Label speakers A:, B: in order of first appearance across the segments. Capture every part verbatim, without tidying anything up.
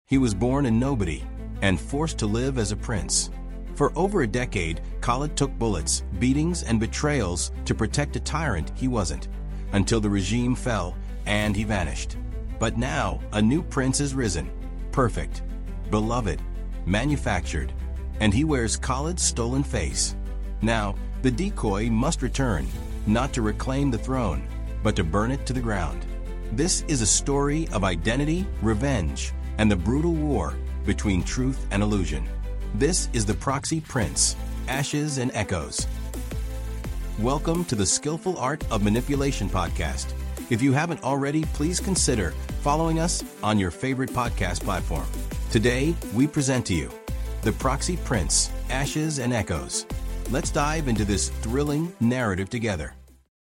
A: He was born a nobody and forced to live as a prince. For over a decade, Khalid took bullets, beatings, and betrayals to protect a tyrant he wasn't, until the regime fell and he vanished. But now, a new prince has risen, perfect, beloved, manufactured, and he wears Khalid's stolen face. Now, the decoy must return, not to reclaim the throne, but to burn it to the ground. This is a story of identity, revenge, and the brutal war between truth and illusion. This is the Proxy Prince, Ashes and Echoes. Welcome to the Skillful Art of Manipulation podcast. If you haven't already, please consider following us on your favorite podcast platform. Today, we present to you The Proxy Prince, Ashes and Echoes. Let's dive into this thrilling narrative together.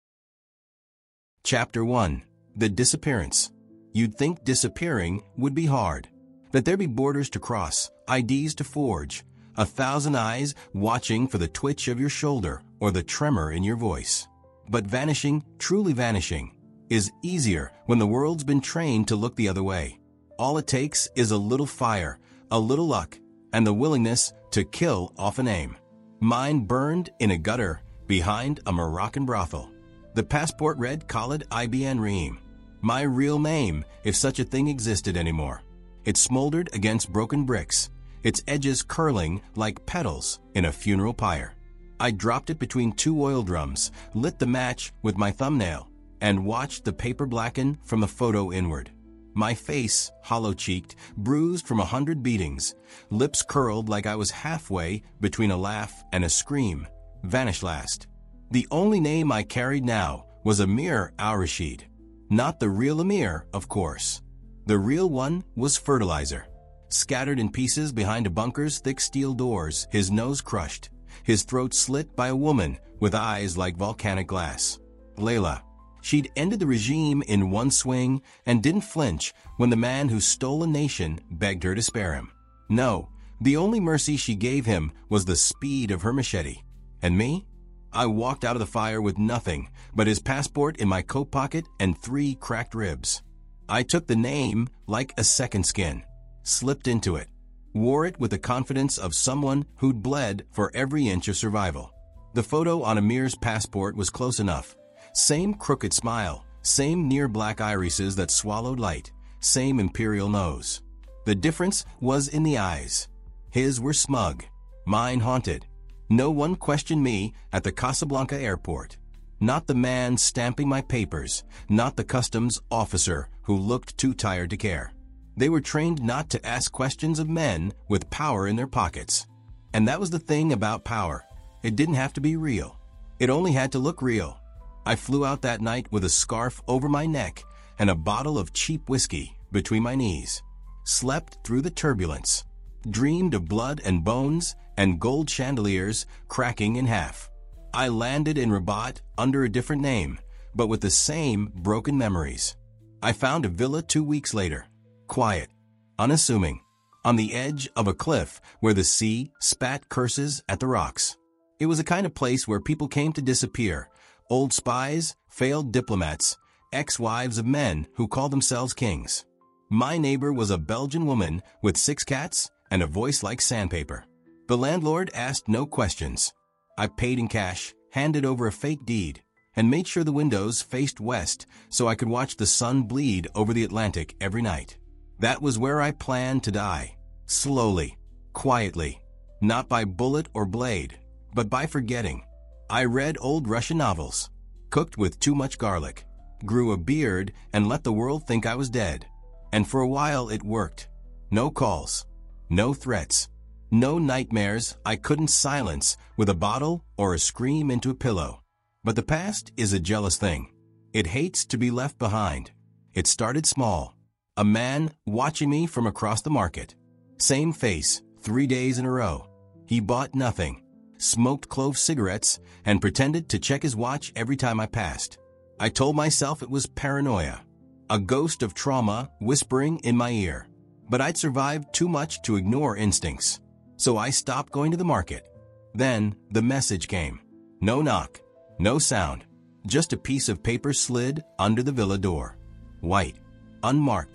A: Chapter one. The Disappearance. You'd think disappearing would be hard. That there be borders to cross, I Ds to forge, a thousand eyes watching for the twitch of your shoulder or the tremor in your voice. But vanishing, truly vanishing, is easier when the world's been trained to look the other way. All it takes is a little fire, a little luck, and the willingness to kill off an aim. Mine burned in a gutter behind a Moroccan brothel. The passport read Khalid Ibn Reem, my real name if such a thing existed anymore. It smoldered against broken bricks, its edges curling like petals in a funeral pyre. I dropped it between two oil drums, lit the match with my thumbnail, and watched the paper blacken from the photo inward. My face, hollow-cheeked, bruised from a hundred beatings, lips curled like I was halfway between a laugh and a scream, vanished last. The only name I carried now was Amir Al-Rashid. Not the real Amir, of course. The real one was Fertilizer. Scattered in pieces behind a bunker's thick steel doors, his nose crushed, his throat slit by a woman with eyes like volcanic glass. Layla. She'd ended the regime in one swing and didn't flinch when the man who stole a nation begged her to spare him. No, the only mercy she gave him was the speed of her machete. And me? I walked out of the fire with nothing but his passport in my coat pocket and three cracked ribs. I took the name like a second skin, slipped into it, wore it with the confidence of someone who'd bled for every inch of survival. The photo on Amir's passport was close enough. Same crooked smile, same near black irises that swallowed light, same imperial nose. The difference was in the eyes. His were smug, mine haunted. No one questioned me at the Casablanca airport. Not the man stamping my papers, not the customs officer who looked too tired to care. They were trained not to ask questions of men with power in their pockets. And that was the thing about power. It didn't have to be real. It only had to look real. I flew out that night with a scarf over my neck and a bottle of cheap whiskey between my knees. Slept through the turbulence. Dreamed of blood and bones and gold chandeliers cracking in half. I landed in Rabat under a different name, but with the same broken memories. I found a villa two weeks later, quiet, unassuming, on the edge of a cliff where the sea spat curses at the rocks. It was a kind of place where people came to disappear, old spies, failed diplomats, ex-wives of men who called themselves kings. My neighbor was a Belgian woman with six cats and a voice like sandpaper. The landlord asked no questions. I paid in cash, handed over a fake deed, and made sure the windows faced west so I could watch the sun bleed over the Atlantic every night. That was where I planned to die. Slowly, quietly, not by bullet or blade, but by forgetting. I read old Russian novels, cooked with too much garlic, grew a beard, and let the world think I was dead. And for a while it worked. No calls, no threats. No nightmares I couldn't silence with a bottle or a scream into a pillow. But the past is a jealous thing. It hates to be left behind. It started small. A man watching me from across the market. Same face, three days in a row. He bought nothing, smoked clove cigarettes, and pretended to check his watch every time I passed. I told myself it was paranoia, a ghost of trauma whispering in my ear. But I'd survived too much to ignore instincts. So I stopped going to the market. Then the message came. No knock, no sound, just a piece of paper slid under the villa door. White, unmarked.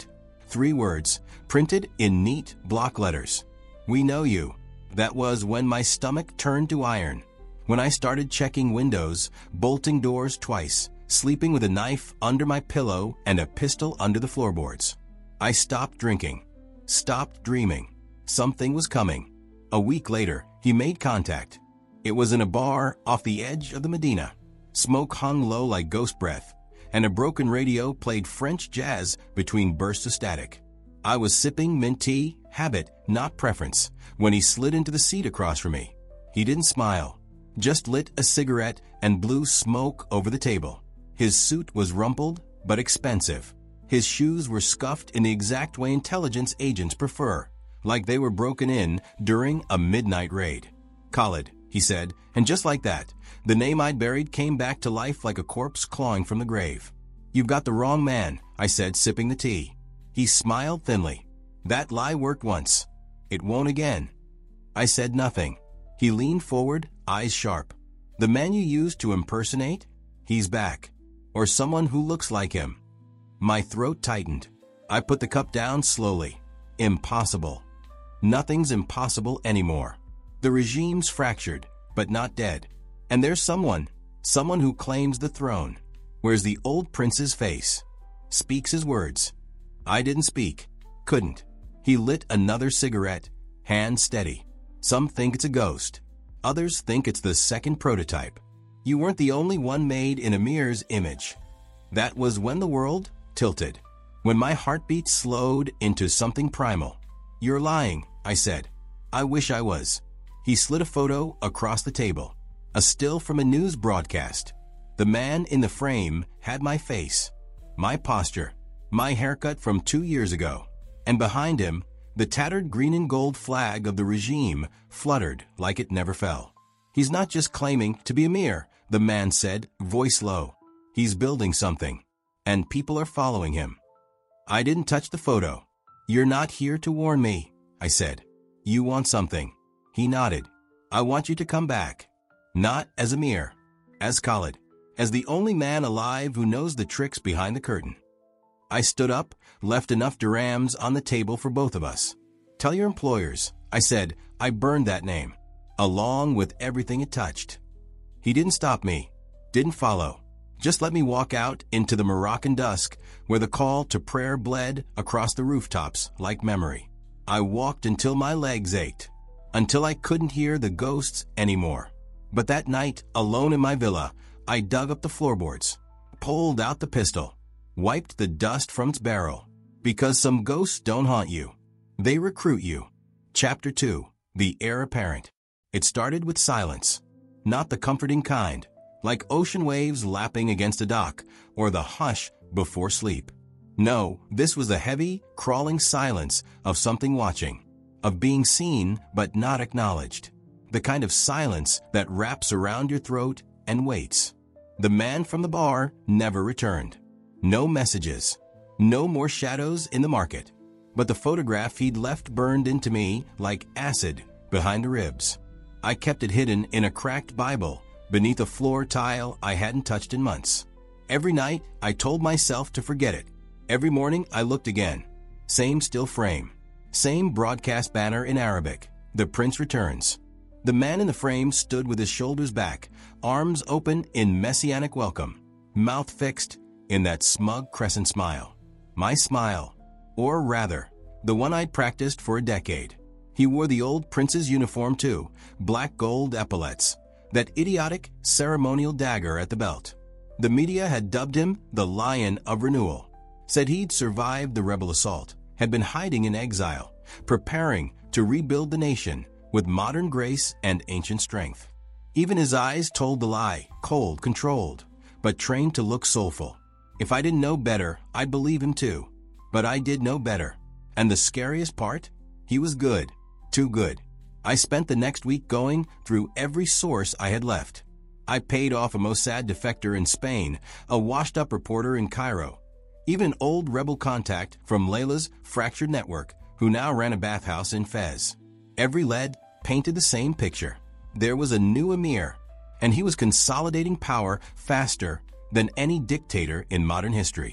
A: Three words, printed in neat block letters. We know you. That was when my stomach turned to iron. When I started checking windows, bolting doors twice, sleeping with a knife under my pillow and a pistol under the floorboards. I stopped drinking, stopped dreaming. Something was coming. A week later, he made contact. It was in a bar off the edge of the Medina. Smoke hung low like ghost breath, and a broken radio played French jazz between bursts of static. I was sipping mint tea, habit, not preference, when he slid into the seat across from me. He didn't smile, just lit a cigarette and blew smoke over the table. His suit was rumpled, but expensive. His shoes were scuffed in the exact way intelligence agents prefer, like they were broken in during a midnight raid. Khalid, he said, and just like that, the name I'd buried came back to life like a corpse clawing from the grave. You've got the wrong man, I said, sipping the tea. He smiled thinly. That lie worked once. It won't again. I said nothing. He leaned forward, eyes sharp. The man you used to impersonate? He's back. Or someone who looks like him. My throat tightened. I put the cup down slowly. Impossible. Nothing's impossible anymore. The regime's fractured, but not dead. And there's someone, someone who claims the throne. Wears the old prince's face. Speaks his words. I didn't speak. Couldn't. He lit another cigarette, hand steady. Some think it's a ghost. Others think it's the second prototype. You weren't the only one made in Amir's image. That was when the world tilted. When my heartbeat slowed into something primal. You're lying, I said. I wish I was. He slid a photo across the table. A still from a news broadcast. The man in the frame had my face, my posture, my haircut from two years ago. And behind him, the tattered green and gold flag of the regime fluttered like it never fell. He's not just claiming to be Amir, the man said, voice low. He's building something, and people are following him. I didn't touch the photo. You're not here to warn me, I said. You want something. He nodded. I want you to come back. Not as Amir, as Khalid, as the only man alive who knows the tricks behind the curtain. I stood up, left enough dirhams on the table for both of us. Tell your employers, I said, I burned that name, along with everything it touched. He didn't stop me, didn't follow. Just let me walk out into the Moroccan dusk where the call to prayer bled across the rooftops like memory. I walked until my legs ached, until I couldn't hear the ghosts anymore. But that night, alone in my villa, I dug up the floorboards, pulled out the pistol, wiped the dust from its barrel. Because some ghosts don't haunt you. They recruit you. Chapter two. The Heir Apparent. It started with silence. Not the comforting kind, like ocean waves lapping against a dock, or the hush before sleep. No, this was the heavy, crawling silence of something watching, of being seen but not acknowledged. The kind of silence that wraps around your throat and waits. The man from the bar never returned. No messages. No more shadows in the market. But the photograph he'd left burned into me like acid behind the ribs. I kept it hidden in a cracked Bible beneath a floor tile I hadn't touched in months. Every night, I told myself to forget it. Every morning, I looked again. Same still frame. Same broadcast banner in Arabic. The Prince returns. The man in the frame stood with his shoulders back, arms open in messianic welcome, mouth fixed in that smug crescent smile. My smile, or rather, the one I'd practiced for a decade. He wore the old prince's uniform too, black gold epaulets, that idiotic ceremonial dagger at the belt. The media had dubbed him the Lion of Renewal, said he'd survived the rebel assault, had been hiding in exile, preparing to rebuild the nation with modern grace and ancient strength. Even his eyes told the lie, cold, controlled, but trained to look soulful. If I didn't know better, I'd believe him too. But I did know better. And the scariest part? He was good. Too good. I spent the next week going through every source I had left. I paid off a Mossad defector in Spain, a washed-up reporter in Cairo, even an old rebel contact from Layla's fractured network, who now ran a bathhouse in Fez. Every lead painted the same picture. There was a new Amir, and he was consolidating power faster than any dictator in modern history.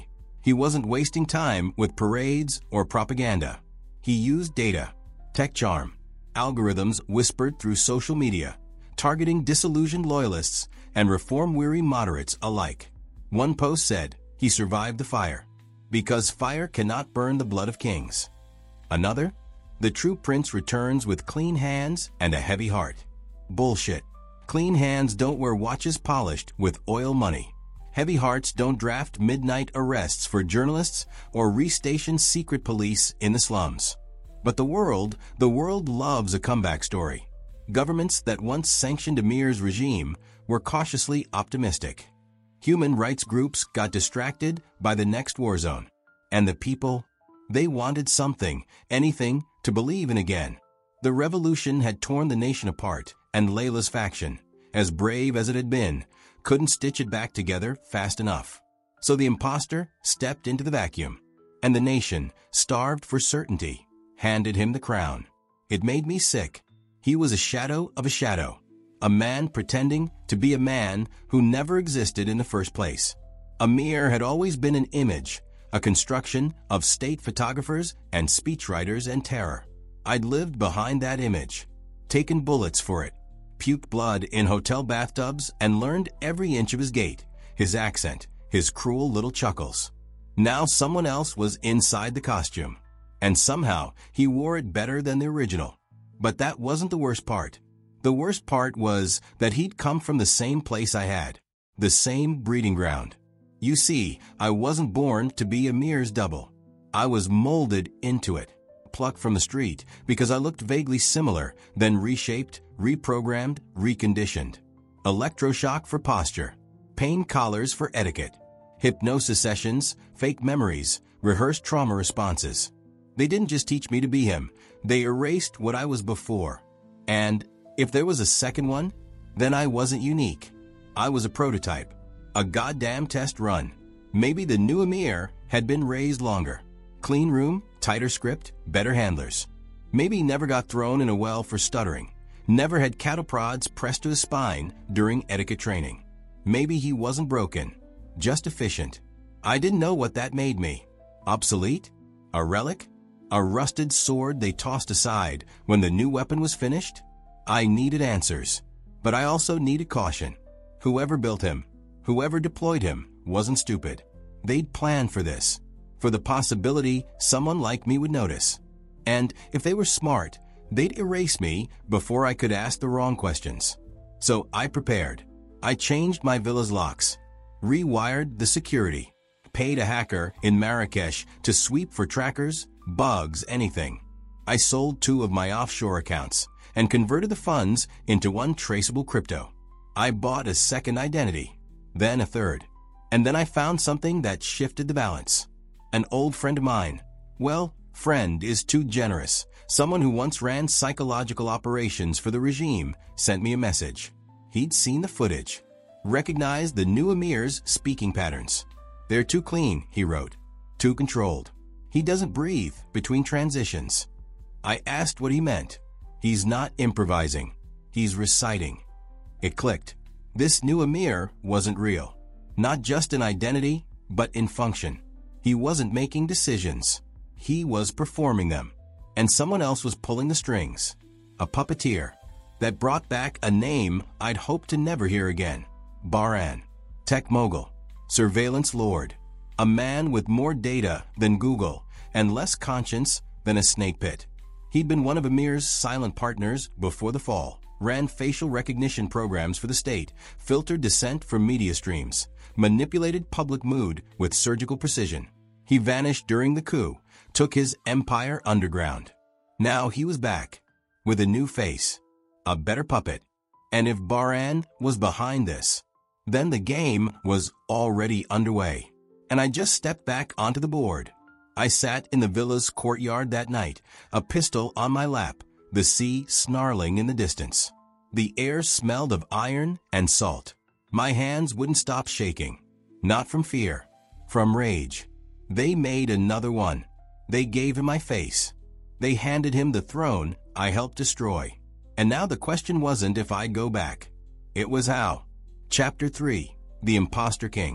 A: He wasn't wasting time with parades or propaganda. He used data, tech charm, algorithms whispered through social media, targeting disillusioned loyalists and reform-weary moderates alike. One post said, "He survived the fire, because fire cannot burn the blood of kings." Another, "The true prince returns with clean hands and a heavy heart." Bullshit. Clean hands don't wear watches polished with oil money. Heavy hearts don't draft midnight arrests for journalists or restation secret police in the slums. But the world, the world loves a comeback story. Governments that once sanctioned Emir's regime were cautiously optimistic. Human rights groups got distracted by the next war zone. And the people, they wanted something, anything, to believe in again. The revolution had torn the nation apart, and Layla's faction, as brave as it had been, couldn't stitch it back together fast enough. So the imposter stepped into the vacuum, and the nation, starved for certainty, handed him the crown. It made me sick. He was a shadow of a shadow, a man pretending to be a man who never existed in the first place. Emir had always been an image, a construction of state photographers and speechwriters and terror. I'd lived behind that image, taken bullets for it, puked blood in hotel bathtubs, and learned every inch of his gait, his accent, his cruel little chuckles. Now someone else was inside the costume, and somehow he wore it better than the original. But that wasn't the worst part. The worst part was that he'd come from the same place I had, the same breeding ground. You see, I wasn't born to be Emir's double. I was molded into it, plucked from the street because I looked vaguely similar, then reshaped, reprogrammed, reconditioned. Electroshock for posture, pain collars for etiquette, hypnosis sessions, fake memories, rehearsed trauma responses. They didn't just teach me to be him, they erased what I was before. And if there was a second one, then I wasn't unique. I was a prototype, a goddamn test run. Maybe the new Emir had been raised longer. Clean room, tighter script, better handlers. Maybe he never got thrown in a well for stuttering, never had cattle prods pressed to his spine during etiquette training. Maybe he wasn't broken, just efficient. I didn't know what that made me. Obsolete? A relic? A rusted sword they tossed aside when the new weapon was finished? I needed answers, but I also needed caution. Whoever built him, whoever deployed him, wasn't stupid. They'd planned for this, for the possibility someone like me would notice. And if they were smart, they'd erase me before I could ask the wrong questions. So I prepared. I changed my villa's locks, rewired the security, paid a hacker in Marrakesh to sweep for trackers, bugs, anything. I sold two of my offshore accounts and converted the funds into untraceable crypto. I bought a second identity, then a third. And then I found something that shifted the balance. An old friend of mine. Well, friend is too generous. Someone who once ran psychological operations for the regime sent me a message. He'd seen the footage, recognized the new Emir's speaking patterns. "They're too clean," he wrote, "too controlled. He doesn't breathe between transitions." I asked what he meant. He's not improvising. He's reciting. It clicked. This new Emir wasn't real. Not just in identity, but in function. He wasn't making decisions. He was performing them. And someone else was pulling the strings. A puppeteer that brought back a name I'd hoped to never hear again. Bahran. Tech mogul. Surveillance lord. A man with more data than Google and less conscience than a snake pit. He'd been one of Emir's silent partners before the fall, ran facial recognition programs for the state, filtered dissent from media streams, manipulated public mood with surgical precision. He vanished during the coup, took his empire underground. Now he was back, with a new face, a better puppet. And if Bahran was behind this, then the game was already underway. And I just stepped back onto the board. I sat in the villa's courtyard that night, a pistol on my lap, the sea snarling in the distance. The air smelled of iron and salt. My hands wouldn't stop shaking. Not from fear, from rage. They made another one. They gave him my face. They handed him the throne I helped destroy. And now the question wasn't if I'd go back. It was how. Chapter three. The Imposter King.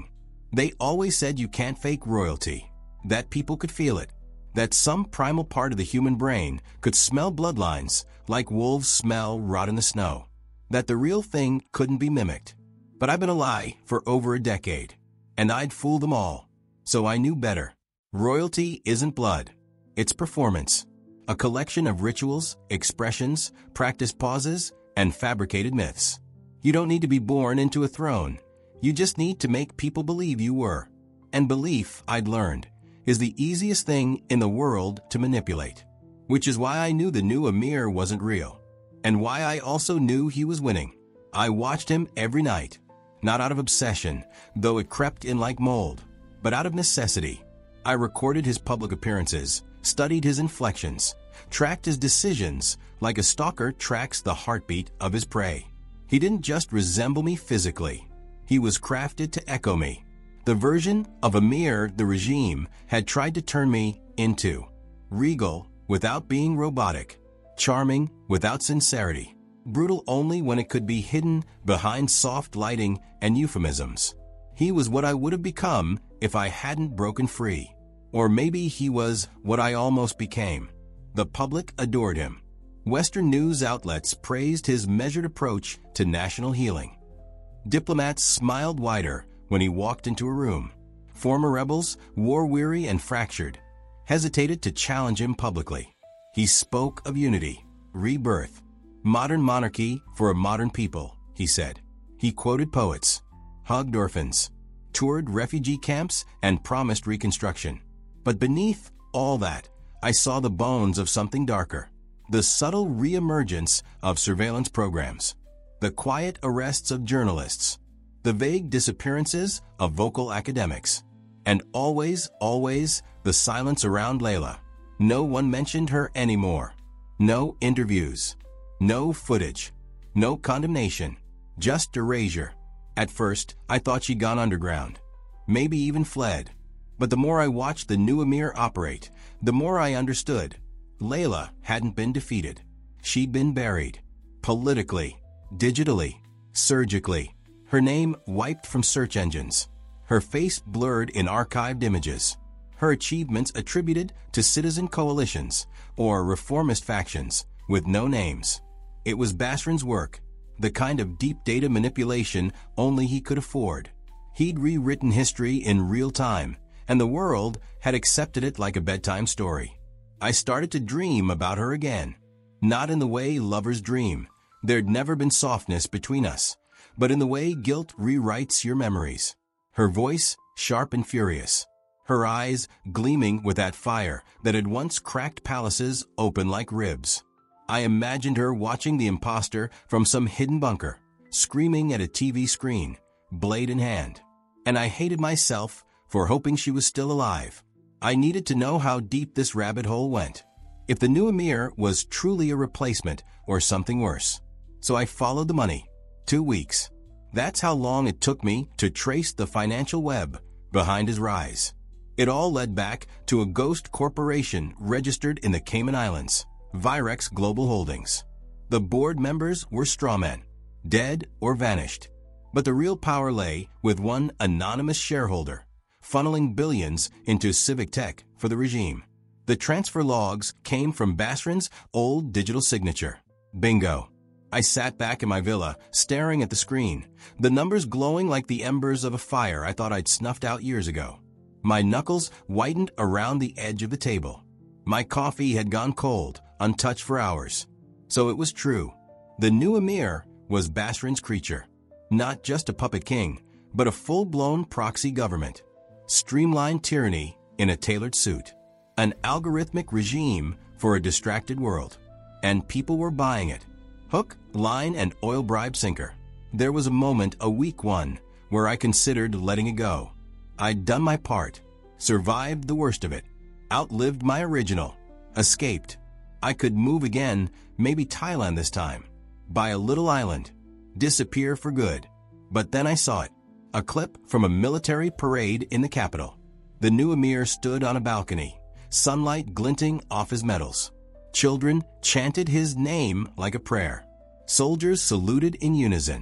A: They always said you can't fake royalty, that people could feel it, that some primal part of the human brain could smell bloodlines like wolves smell rot in the snow, that the real thing couldn't be mimicked. But I've been a lie for over a decade, and I'd fooled them all, so I knew better. Royalty isn't blood, it's performance, a collection of rituals, expressions, practice pauses, and fabricated myths. You don't need to be born into a throne. You just need to make people believe you were. And belief, I'd learned, is the easiest thing in the world to manipulate. Which is why I knew the new Amir wasn't real, and why I also knew he was winning. I watched him every night, not out of obsession, though it crept in like mold, but out of necessity. I recorded his public appearances, studied his inflections, tracked his decisions like a stalker tracks the heartbeat of his prey. He didn't just resemble me physically. He was crafted to echo me. The version of Amir the regime had tried to turn me into. Regal without being robotic, charming without sincerity, brutal only when it could be hidden behind soft lighting and euphemisms. He was what I would have become if I hadn't broken free. Or maybe he was what I almost became. The public adored him. Western news outlets praised his measured approach to national healing. Diplomats smiled wider when he walked into a room. Former rebels, war-weary and fractured, hesitated to challenge him publicly. He spoke of unity, rebirth, modern monarchy for a modern people, he said. He quoted poets, hugged orphans, toured refugee camps, and promised reconstruction. But beneath all that, I saw the bones of something darker. The subtle reemergence of surveillance programs, the quiet arrests of journalists, the vague disappearances of vocal academics, and always, always the silence around Layla. No one mentioned her anymore. No interviews, no footage, no condemnation, just erasure. At first, I thought she'd gone underground, maybe even fled. But the more I watched the new Amir operate, the more I understood. Layla hadn't been defeated. She'd been buried. Politically, digitally, surgically. Her name wiped from search engines. Her face blurred in archived images. Her achievements attributed to citizen coalitions or reformist factions with no names. It was Basran's work, the kind of deep data manipulation only he could afford. He'd rewritten history in real time, and the world had accepted it like a bedtime story. I started to dream about her again. Not in the way lovers dream. There'd never been softness between us, but in the way guilt rewrites your memories. Her voice, sharp and furious. Her eyes gleaming with that fire that had once cracked palaces open like ribs. I imagined her watching the imposter from some hidden bunker, screaming at a T V screen, blade in hand. And I hated myself for hoping she was still alive. I needed to know how deep this rabbit hole went. If the new Amir was truly a replacement or something worse. So I followed the money. Two weeks. That's how long it took me to trace the financial web behind his rise. It all led back to a ghost corporation registered in the Cayman Islands, Virex Global Holdings. The board members were strawmen, dead or vanished. But the real power lay with one anonymous shareholder, funneling billions into civic tech for the regime. The transfer logs came from Basran's old digital signature. Bingo. I sat back in my villa, staring at the screen, the numbers glowing like the embers of a fire I thought I'd snuffed out years ago. My knuckles whitened around the edge of the table. My coffee had gone cold, untouched for hours. So it was true. The new Amir was Basran's creature. Not just a puppet king, but a full-blown proxy government. Streamlined tyranny in a tailored suit. An algorithmic regime for a distracted world. And people were buying it. Hook, line, and oil bribe sinker. There was a moment, a weak one, where I considered letting it go. I'd done my part, survived the worst of it, outlived my original, escaped. I could move again, maybe Thailand this time, buy a little island, disappear for good. But then I saw it, a clip from a military parade in the capital. The new Amir stood on a balcony, sunlight glinting off his medals. Children chanted his name like a prayer. Soldiers saluted in unison.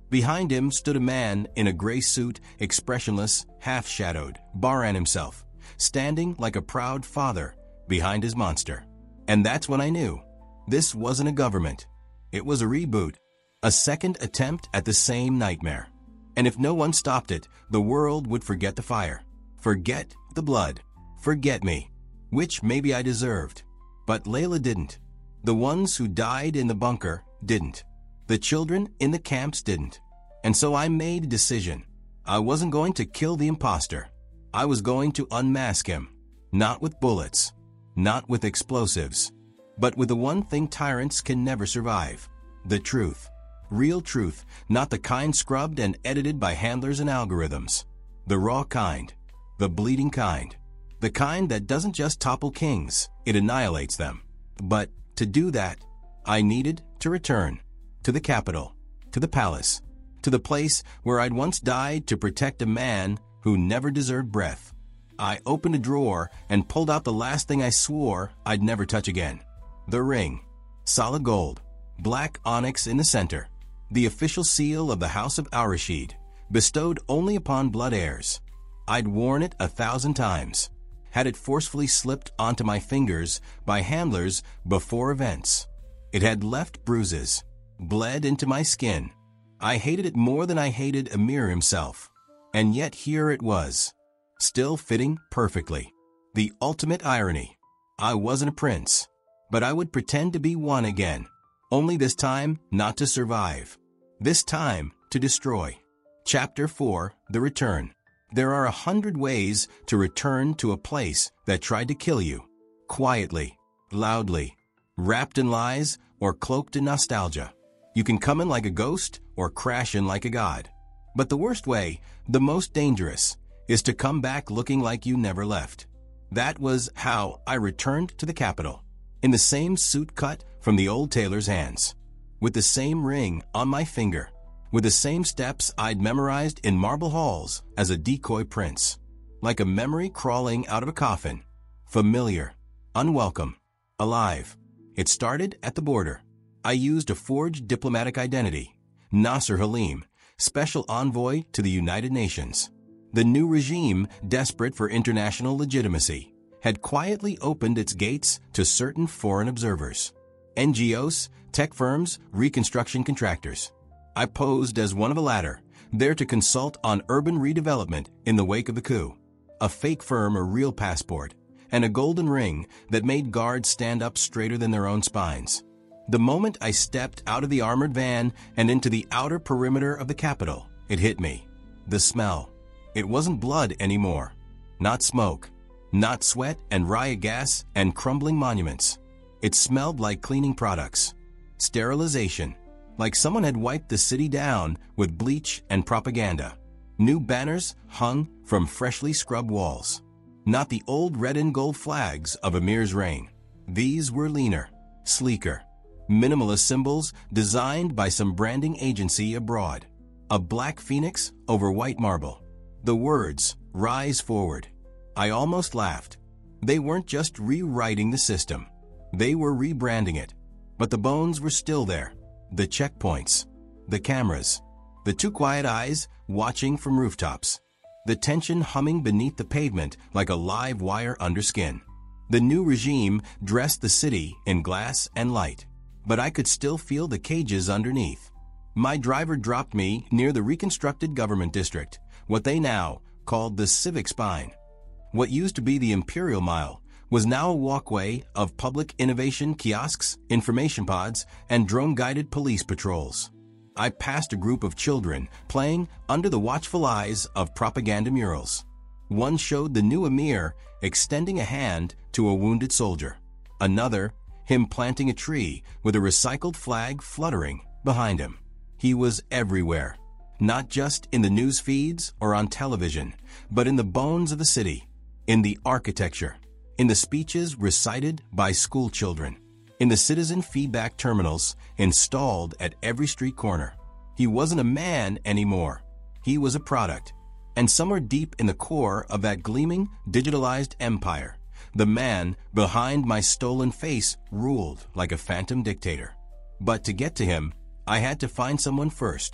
A: Behind him stood a man in a gray suit, expressionless, half-shadowed, Baran himself, standing like a proud father behind his monster. And that's when I knew. This wasn't a government. It was a reboot, a second attempt at the same nightmare. And if no one stopped it, the world would forget the fire, forget the blood, forget me, which maybe I deserved. But Layla didn't. The ones who died in the bunker didn't. The children in the camps didn't. And so I made a decision. I wasn't going to kill the imposter. I was going to unmask him. Not with bullets, not with explosives, but with the one thing tyrants can never survive: the truth. Real truth, not the kind scrubbed and edited by handlers and algorithms. The raw kind, the bleeding kind, the kind that doesn't just topple kings, it annihilates them. But to do that, I needed to return to the capital, to the palace, to the place where I'd once died to protect a man who never deserved breath. I opened a drawer and pulled out the last thing I swore I'd never touch again. The ring. Solid gold. Black onyx in the center. The official seal of the House of Al-Rashid, bestowed only upon blood heirs. I'd worn it a thousand times. Had it forcefully slipped onto my fingers by handlers before events. It had left bruises. Bled into my skin. I hated it more than I hated Amir himself. And yet here it was. Still fitting perfectly. The ultimate irony. I wasn't a prince, but I would pretend to be one again. Only this time not to survive. This time to destroy. Chapter four, The Return. There are a hundred ways to return to a place that tried to kill you. Quietly, loudly, wrapped in lies or cloaked in nostalgia. You can come in like a ghost or crash in like a god. But the worst way, the most dangerous, is to come back looking like you never left. That was how I returned to the capital. In the same suit cut from the old tailor's hands. With the same ring on my finger. With the same steps I'd memorized in marble halls as a decoy prince. Like a memory crawling out of a coffin. Familiar. Unwelcome. Alive. It started at the border. I used a forged diplomatic identity. Nasser Halim, special envoy to the United Nations. The new regime, desperate for international legitimacy, had quietly opened its gates to certain foreign observers. N G Os, tech firms, reconstruction contractors. I posed as one of the latter, there to consult on urban redevelopment in the wake of the coup. A fake firm or real passport, and a golden ring that made guards stand up straighter than their own spines. The moment I stepped out of the armored van and into the outer perimeter of the capital, it hit me. The smell. It wasn't blood anymore. Not smoke. Not sweat and riot gas and crumbling monuments. It smelled like cleaning products. Sterilization. Like someone had wiped the city down with bleach and propaganda. New banners hung from freshly scrubbed walls. Not the old red and gold flags of Amir's reign. These were leaner, sleeker. Minimalist symbols designed by some branding agency abroad. A black phoenix over white marble. The words, "Rise Forward." I almost laughed. They weren't just rewriting the system. They were rebranding it. But the bones were still there. The checkpoints. The cameras. The two quiet eyes watching from rooftops. The tension humming beneath the pavement like a live wire under skin. The new regime dressed the city in glass and light. But I could still feel the cages underneath. My driver dropped me near the reconstructed government district, what they now called the civic spine. What used to be the Imperial Mile was now a walkway of public innovation kiosks, information pods, and drone-guided police patrols. I passed a group of children playing under the watchful eyes of propaganda murals. One showed the new Emir extending a hand to a wounded soldier. Another, him planting a tree with a recycled flag fluttering behind him. He was everywhere, not just in the news feeds or on television, but in the bones of the city, in the architecture, in the speeches recited by school children, in the citizen feedback terminals installed at every street corner. He wasn't a man anymore. He was a product. And somewhere deep in the core of that gleaming, digitalized empire, the man behind my stolen face ruled like a phantom dictator. But to get to him, I had to find someone first.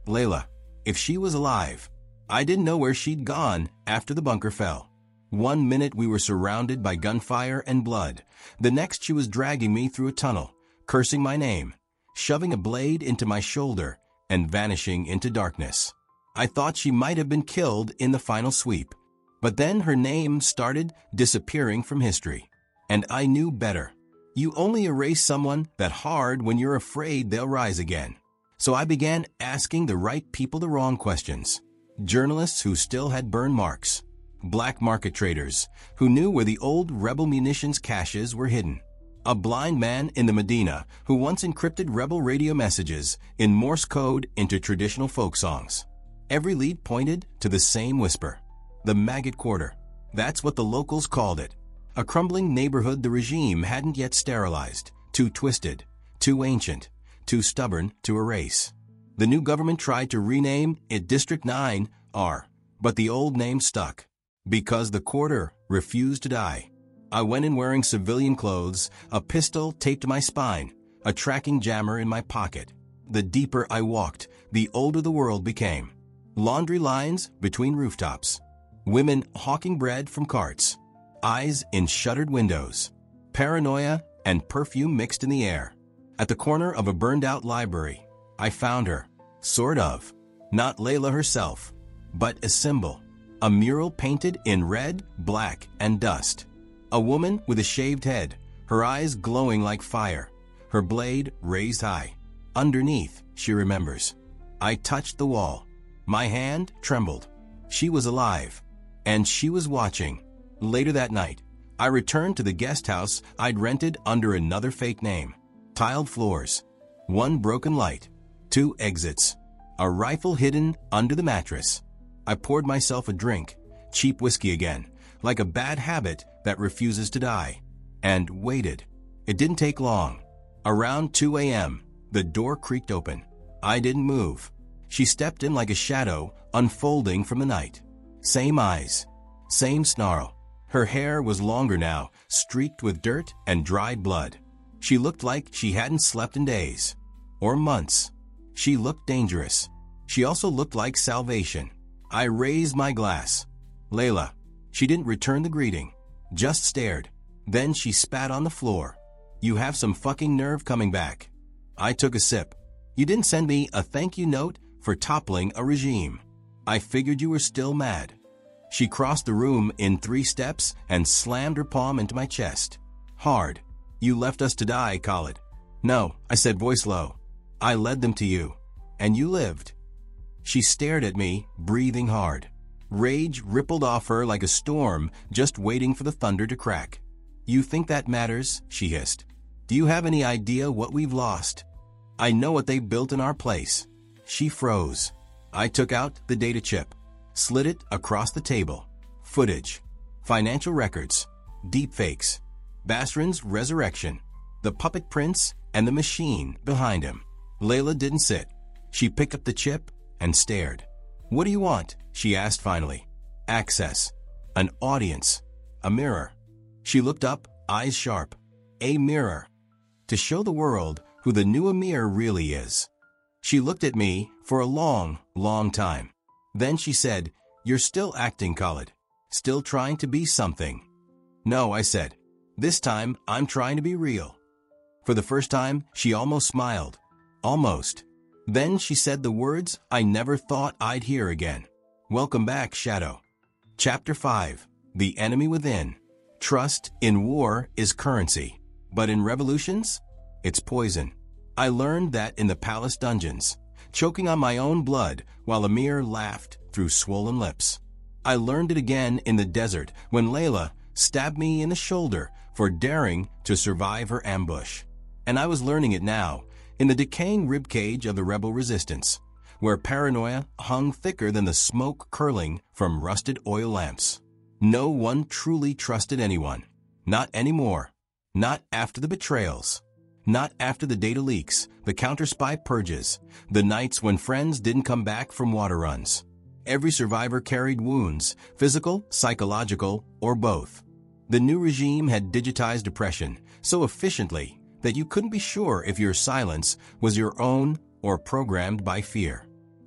A: Layla, if she was alive. I didn't know where she'd gone after the bunker fell. One minute we were surrounded by gunfire and blood. The next she was dragging me through a tunnel, cursing my name, shoving a blade into my shoulder, and vanishing into darkness. I thought she might have been killed in the final sweep. But then her name started disappearing from history. And I knew better. You only erase someone that hard when you're afraid they'll rise again. So I began asking the right people the wrong questions. Journalists who still had burn marks. Black market traders who knew where the old rebel munitions caches were hidden. A blind man in the Medina who once encrypted rebel radio messages in Morse code into traditional folk songs. Every lead pointed to the same whisper. The Maggot Quarter. That's what the locals called it. A crumbling neighborhood the regime hadn't yet sterilized. Too twisted, too ancient, too stubborn to erase. The new government tried to rename it District nine R, but the old name stuck. Because the quarter refused to die. I went in wearing civilian clothes, a pistol taped to my spine, a tracking jammer in my pocket. The deeper I walked, the older the world became. Laundry lines between rooftops. Women hawking bread from carts. Eyes in shuttered windows. Paranoia and perfume mixed in the air. At the corner of a burned-out library, I found her. Sort of. Not Layla herself, but a symbol. A mural painted in red, black, and dust. A woman with a shaved head, her eyes glowing like fire, her blade raised high. Underneath, she remembers. I touched the wall. My hand trembled. She was alive, and she was watching. Later that night, I returned to the guest house I'd rented under another fake name. Tiled floors, one broken light, two exits, a rifle hidden under the mattress. I poured myself a drink, cheap whiskey again, like a bad habit that refuses to die, and waited. It didn't take long. Around two a m, the door creaked open. I didn't move. She stepped in like a shadow unfolding from the night. Same eyes, same snarl. Her hair was longer now, streaked with dirt and dried blood. She looked like she hadn't slept in days. Or months. She looked dangerous. She also looked like salvation. I raised my glass. Layla. She didn't return the greeting. Just stared. Then she spat on the floor. You have some fucking nerve coming back. I took a sip. You didn't send me a thank you note for toppling a regime. I figured you were still mad. She crossed the room in three steps and slammed her palm into my chest. Hard. You left us to die, Khalid. No, I said, voice low. I led them to you. And you lived. She stared at me, breathing hard. Rage rippled off her like a storm, just waiting for the thunder to crack. You think that matters? She hissed. Do you have any idea what we've lost? I know what they built in our place. She froze. I took out the data chip, slid it across the table. Footage, financial records, deepfakes, Basran's resurrection, the puppet prince, and the machine behind him. Layla didn't sit. She picked up the chip and stared. What do you want? She asked finally. Access, an audience, a mirror. She looked up, eyes sharp. A mirror. To show the world who the new Amir really is. She looked at me for a long, long time. Then she said, You're still acting, Khalid. Still trying to be something. No, I said. This time, I'm trying to be real. For the first time, she almost smiled. Almost. Then she said the words I never thought I'd hear again. Welcome back, Shadow. Chapter five. The Enemy Within. Trust in war is currency, but in revolutions, it's poison. I learned that in the palace dungeons, choking on my own blood while Amir laughed through swollen lips. I learned it again in the desert when Layla stabbed me in the shoulder for daring to survive her ambush. And I was learning it now in the decaying ribcage of the rebel resistance, where paranoia hung thicker than the smoke curling from rusted oil lamps. No one truly trusted anyone. Not anymore. Not after the betrayals. Not after the data leaks, the counter-spy purges, the nights when friends didn't come back from water runs. Every survivor carried wounds, physical, psychological, or both. The new regime had digitized oppression so efficiently that you couldn't be sure if your silence was your own or programmed by fear.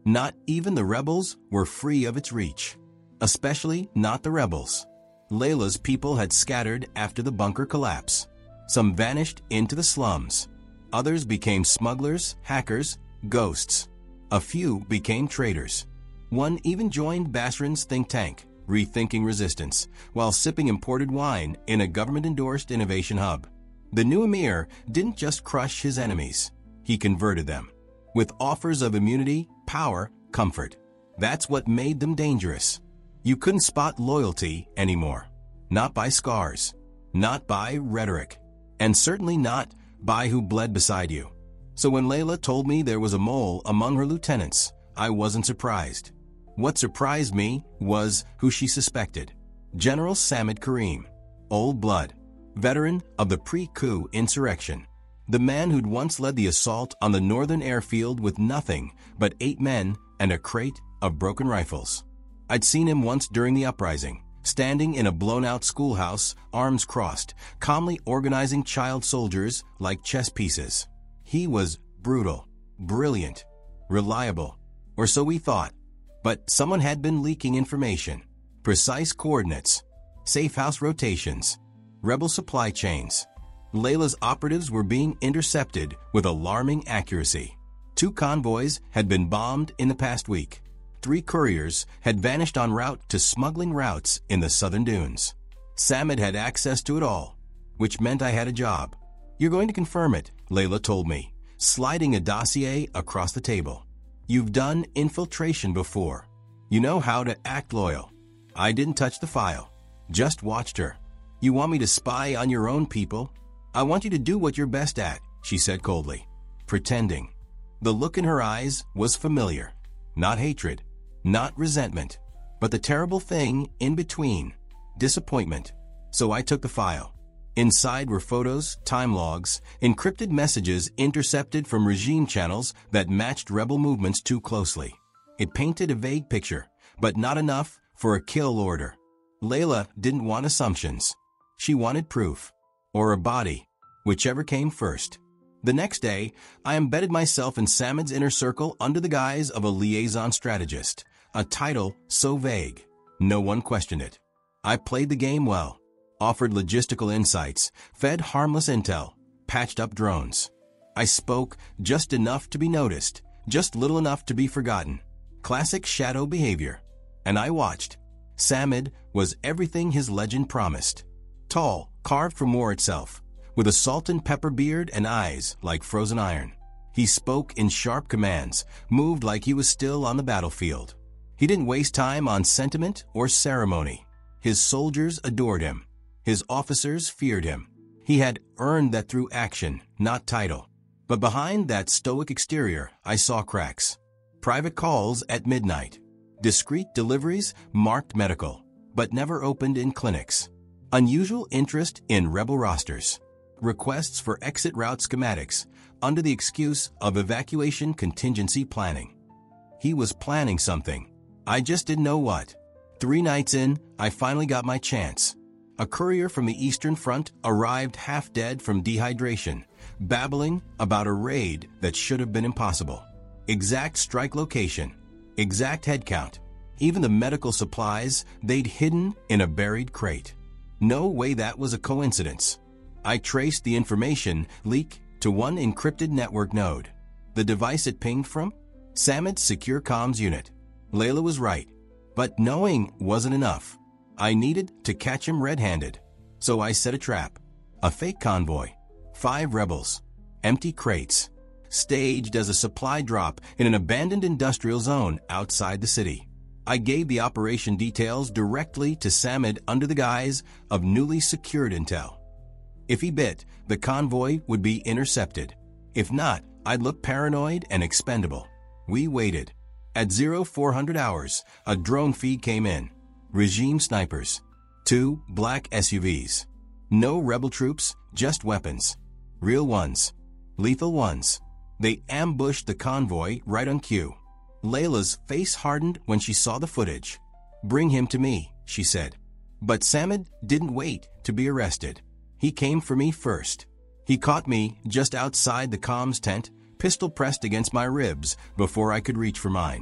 A: Not even the rebels were free of its reach. Especially not the rebels. Layla's people had scattered after the bunker collapse. Some vanished into the slums. Others became smugglers, hackers, ghosts. A few became traitors. One even joined Basran's think tank, Rethinking Resistance, while sipping imported wine in a government-endorsed innovation hub. The new emir didn't just crush his enemies. He converted them. With offers of immunity, power, comfort. That's what made them dangerous. You couldn't spot loyalty anymore. Not by scars. Not by rhetoric. And certainly not by who bled beside you. So when Layla told me there was a mole among her lieutenants, I wasn't surprised. What surprised me was who she suspected. General Samad Karim. Old blood. Veteran of the pre-coup insurrection. The man who'd once led the assault on the northern airfield with nothing but eight men and a crate of broken rifles. I'd seen him once during the uprising, standing in a blown-out schoolhouse, arms crossed, calmly organizing child soldiers like chess pieces. He was brutal, brilliant, reliable, or so we thought. But someone had been leaking information. Precise coordinates, safe house rotations, rebel supply chains. Layla's operatives were being intercepted with alarming accuracy. Two convoys had been bombed in the past week. Three couriers had vanished en route to smuggling routes in the southern dunes. Samad had access to it all, which meant I had a job. You're going to confirm it, Layla told me, sliding a dossier across the table. You've done infiltration before. You know how to act loyal. I didn't touch the file, just watched her. You want me to spy on your own people? I want you to do what you're best at, she said coldly, pretending. The look in her eyes was familiar. Not hatred, not resentment, but the terrible thing in between, disappointment. So I took the file. Inside were photos, time logs, encrypted messages intercepted from regime channels that matched rebel movements too closely. It painted a vague picture, but not enough for a kill order. Layla didn't want assumptions. She wanted proof, or a body, whichever came first. The next day, I embedded myself in Samad's inner circle under the guise of a liaison strategist, a title so vague. No one questioned it. I played the game well, offered logistical insights, fed harmless intel, patched up drones. I spoke just enough to be noticed, just little enough to be forgotten. Classic shadow behavior. And I watched. Samad was everything his legend promised. Tall, carved from war itself, with a salt and pepper beard and eyes like frozen iron. He spoke in sharp commands, moved like he was still on the battlefield. He didn't waste time on sentiment or ceremony. His soldiers adored him. His officers feared him. He had earned that through action, not title. But behind that stoic exterior, I saw cracks. Private calls at midnight. Discreet deliveries marked medical, but never opened in clinics. Unusual interest in rebel rosters. Requests for exit route schematics under the excuse of evacuation contingency planning. He was planning something. I just didn't know what. Three nights in, I finally got my chance. A courier from the Eastern Front arrived half dead from dehydration, babbling about a raid that should have been impossible. Exact strike location, exact head count, even the medical supplies they'd hidden in a buried crate. No way that was a coincidence. I traced the information leak to one encrypted network node. The device it pinged from? Samad's secure comms unit. Layla was right, but knowing wasn't enough. I needed to catch him red-handed. So I set a trap. A fake convoy. Five rebels. Empty crates. Staged as a supply drop in an abandoned industrial zone outside the city. I gave the operation details directly to Samad under the guise of newly secured intel. If he bit, the convoy would be intercepted. If not, I'd look paranoid and expendable. We waited. At four hundred hours, a drone feed came in. Regime snipers. Two black S U Vs. No rebel troops, just weapons. Real ones. Lethal ones. They ambushed the convoy right on cue. Layla's face hardened when she saw the footage. "Bring him to me," she said. But Samad didn't wait to be arrested. He came for me first. He caught me just outside the comms tent, pistol pressed against my ribs before I could reach for mine.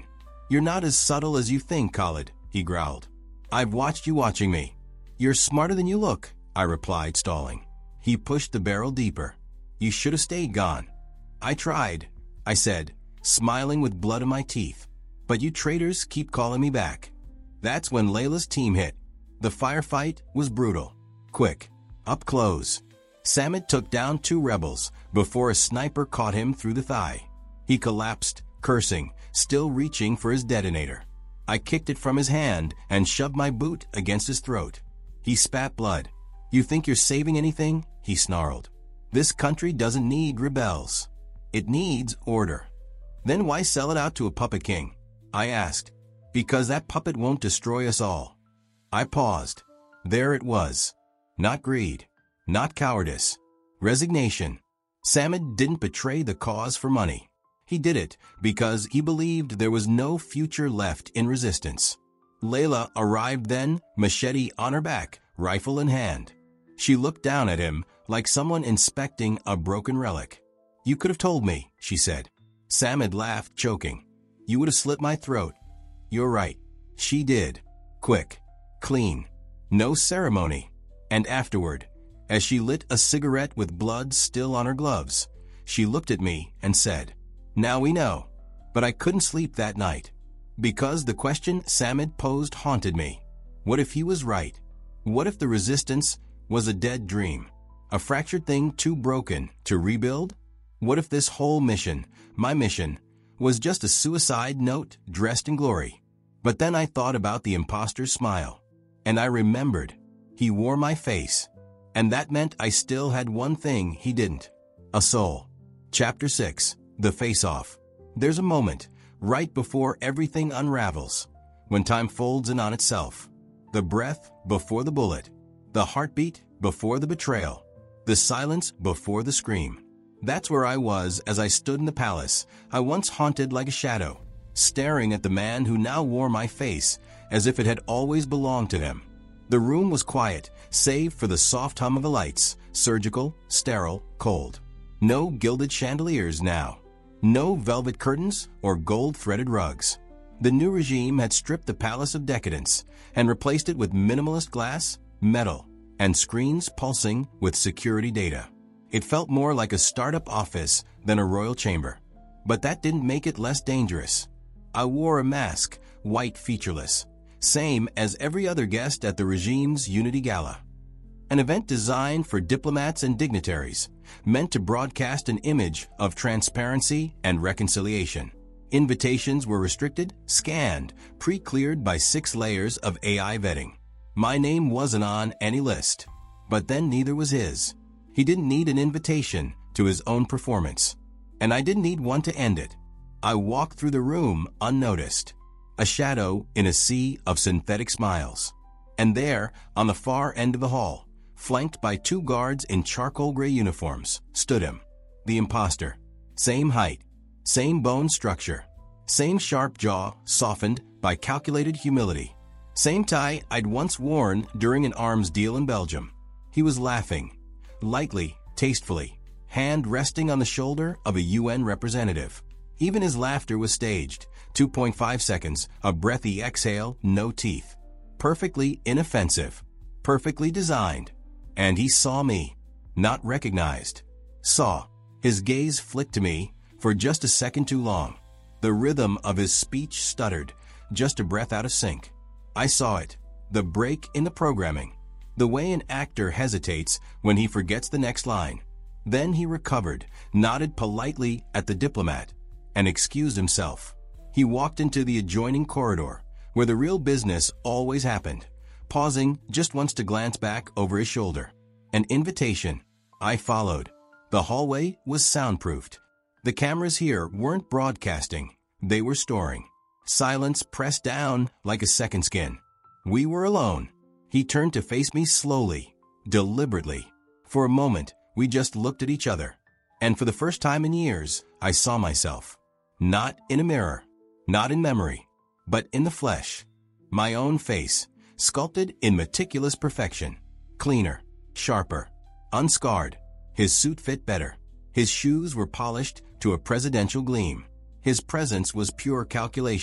A: "You're not as subtle as you think, Khalid," he growled. "I've watched you watching me." "You're smarter than you look," I replied, stalling. He pushed the barrel deeper. "You should have stayed gone." "I tried," I said, smiling with blood in my teeth. "But you traitors keep calling me back." That's when Layla's team hit. The firefight was brutal. Quick. Up close. Samad took down two rebels before a sniper caught him through the thigh. He collapsed, cursing, still reaching for his detonator. I kicked it from his hand and shoved my boot against his throat. He spat blood. "You think you're saving anything?" he snarled. "This country doesn't need rebels. It needs order." "Then why sell it out to a puppet king?" I asked. "Because that puppet won't destroy us all." I paused. There it was. Not greed. Not cowardice. Resignation. Samad didn't betray the cause for money. He did it because he believed there was no future left in resistance. Layla arrived then, machete on her back, rifle in hand. She looked down at him like someone inspecting a broken relic. "You could have told me," she said. Samad laughed, choking. "You would have slit my throat." "You're right." She did. Quick. Clean. No ceremony. And afterward, as she lit a cigarette with blood still on her gloves, she looked at me and said, "Now we know." But I couldn't sleep that night. Because the question Samad posed haunted me. What if he was right? What if the resistance was a dead dream? A fractured thing too broken to rebuild? What if this whole mission, my mission, was just a suicide note dressed in glory? But then I thought about the imposter's smile. And I remembered. He wore my face. And that meant I still had one thing he didn't. A soul. Chapter six. The Face-Off. There's a moment, right before everything unravels, when time folds in on itself. The breath before the bullet. The heartbeat before the betrayal. The silence before the scream. That's where I was as I stood in the palace I once haunted like a shadow, staring at the man who now wore my face as if it had always belonged to him. The room was quiet, save for the soft hum of the lights, surgical, sterile, cold. No gilded chandeliers now. No velvet curtains or gold-threaded rugs. The new regime had stripped the palace of decadence and replaced it with minimalist glass, metal, and screens pulsing with security data. It felt more like a startup office than a royal chamber. But that didn't make it less dangerous. I wore a mask, white featureless, same as every other guest at the regime's Unity Gala. An event designed for diplomats and dignitaries, meant to broadcast an image of transparency and reconciliation. Invitations were restricted, scanned, pre-cleared by six layers of A I vetting. My name wasn't on any list, but then neither was his. He didn't need an invitation to his own performance, and I didn't need one to end it. I walked through the room unnoticed, a shadow in a sea of synthetic smiles. And there, on the far end of the hall, flanked by two guards in charcoal gray uniforms, stood him, the imposter. Same height, same bone structure, same sharp jaw softened by calculated humility, same tie I'd once worn during an arms deal in Belgium. He was laughing, lightly, tastefully, hand resting on the shoulder of a U N representative. Even his laughter was staged, two point five seconds, a breathy exhale, no teeth. Perfectly inoffensive, perfectly designed. And he saw me, not recognized. Saw. His gaze flicked to me for just a second too long. The rhythm of his speech stuttered, just a breath out of sync. I saw it, the break in the programming, the way an actor hesitates when he forgets the next line. Then he recovered, nodded politely at the diplomat, and excused himself. He walked into the adjoining corridor, where the real business always happened, pausing just once to glance back over his shoulder. An invitation. I followed. The hallway was soundproofed. The cameras here weren't broadcasting, they were storing. Silence pressed down like a second skin. We were alone. He turned to face me slowly, deliberately. For a moment, we just looked at each other. And for the first time in years, I saw myself. Not in a mirror, not in memory, but in the flesh. My own face, sculpted in meticulous perfection. Cleaner, sharper, unscarred. His suit fit better. His shoes were polished to a presidential gleam. His presence was pure calculation,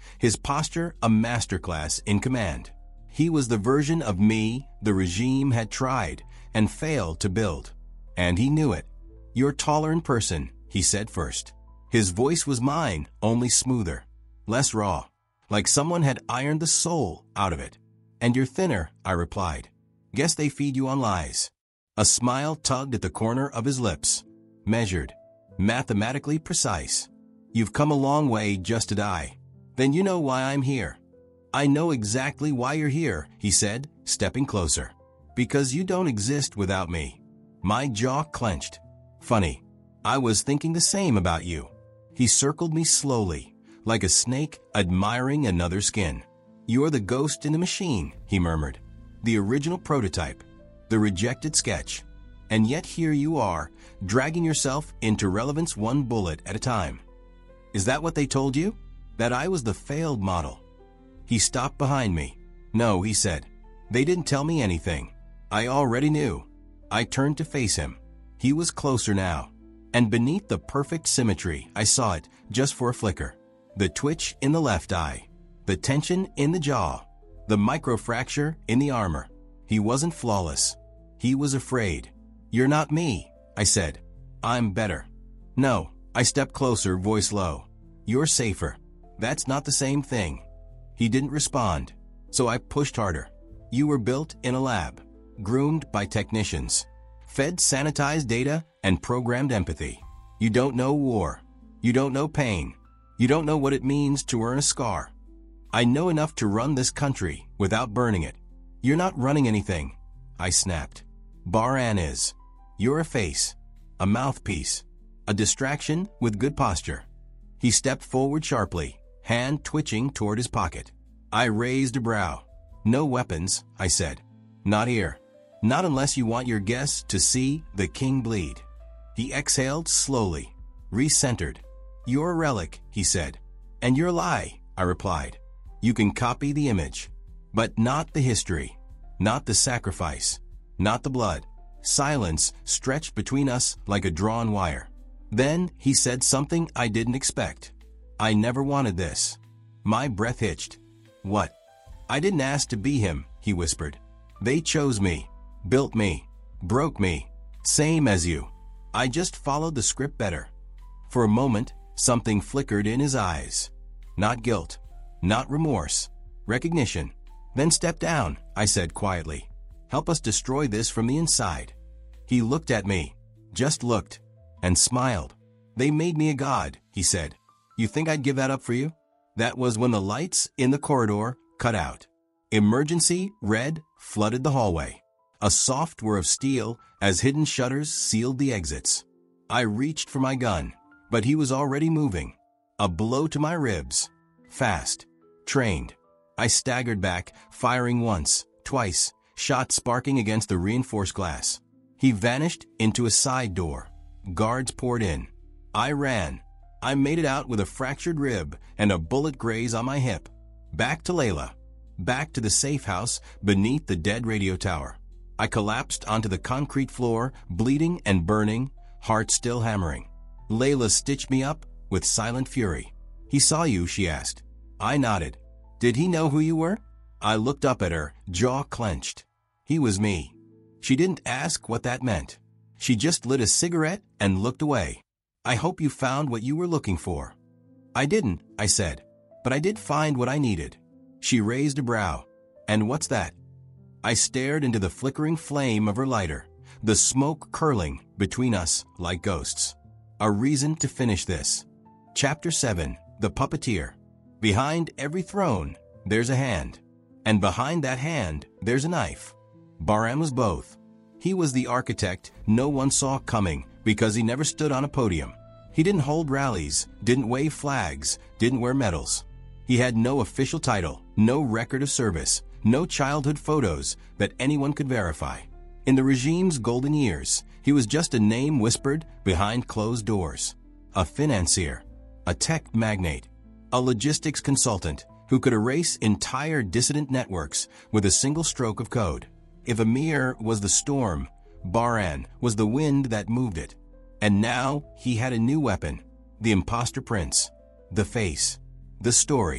A: his posture a masterclass in command. He was the version of me the regime had tried and failed to build. And he knew it. "You're taller in person," he said first. His voice was mine, only smoother, less raw, like someone had ironed the soul out of it. "And you're thinner," I replied. "Guess they feed you on lies." A smile tugged at the corner of his lips, measured, mathematically precise. "You've come a long way just to die. Then you know why I'm here." "I know exactly why you're here," he said, stepping closer. "Because you don't exist without me." My jaw clenched. "Funny. I was thinking the same about you." He circled me slowly, like a snake admiring another skin. "You're the ghost in the machine," he murmured. "The original prototype, the rejected sketch. And yet here you are, dragging yourself into relevance one bullet at a time. Is that what they told you? That I was the failed model?" He stopped behind me. "No," he said. "They didn't tell me anything. I already knew." I turned to face him. He was closer now. And beneath the perfect symmetry, I saw it, just for a flicker. The twitch in the left eye, the tension in the jaw, the microfracture in the armor. He wasn't flawless. He was afraid. "You're not me," I said. "I'm better." "No." I stepped closer, voice low. "You're safer." "That's not the same thing." He didn't respond, so I pushed harder. "You were built in a lab, groomed by technicians, fed sanitized data and programmed empathy. You don't know war. You don't know pain. You don't know what it means to earn a scar. I know enough to run this country without burning it." "You're not running anything," I snapped. "Bar-An is. You're a face, a mouthpiece, a distraction with good posture." He stepped forward sharply, hand twitching toward his pocket. I raised a brow. "No weapons," I said. "Not here. Not unless you want your guests to see the king bleed." He exhaled slowly, recentered. "You're a relic," he said. "And you're a lie," I replied. "You can copy the image, but not the history, not the sacrifice, not the blood." Silence stretched between us like a drawn wire. Then he said something I didn't expect. "I never wanted this." My breath hitched. "What?" "I didn't ask to be him," he whispered. "They chose me, built me, broke me, same as you. I just followed the script better." For a moment, something flickered in his eyes. Not guilt, not remorse, recognition. "Then step down," I said quietly. "Help us destroy this from the inside." He looked at me, just looked, and smiled. "They made me a god," he said. "You think I'd give that up for you?" That was when the lights in the corridor cut out. Emergency red flooded the hallway. A soft whir of steel as hidden shutters sealed the exits. I reached for my gun, but he was already moving. A blow to my ribs. Fast. Trained. I staggered back, firing once, twice, shot sparking against the reinforced glass. He vanished into a side door. Guards poured in. I ran. I made it out with a fractured rib and a bullet graze on my hip. Back to Layla. Back to the safe house beneath the dead radio tower. I collapsed onto the concrete floor, bleeding and burning, heart still hammering. Layla stitched me up with silent fury. "He saw you," she asked. I nodded. "Did he know who you were?" I looked up at her, jaw clenched. He was me. She didn't ask what that meant. She just lit a cigarette and looked away. "I hope you found what you were looking for." "I didn't," I said, "but I did find what I needed." She raised a brow. "And what's that?" I stared into the flickering flame of her lighter, the smoke curling between us like ghosts. A reason to finish this. Chapter seven. The Puppeteer. Behind every throne, there's a hand. And behind that hand, there's a knife. Bar-An was both. He was the architect no one saw coming because he never stood on a podium. He didn't hold rallies, didn't wave flags, didn't wear medals. He had no official title, no record of service, no childhood photos that anyone could verify. In the regime's golden years, he was just a name whispered behind closed doors. A financier, a tech magnate, a logistics consultant who could erase entire dissident networks with a single stroke of code. If Amir was the storm, Bar-An was the wind that moved it. And now he had a new weapon, the imposter prince, the face, the story,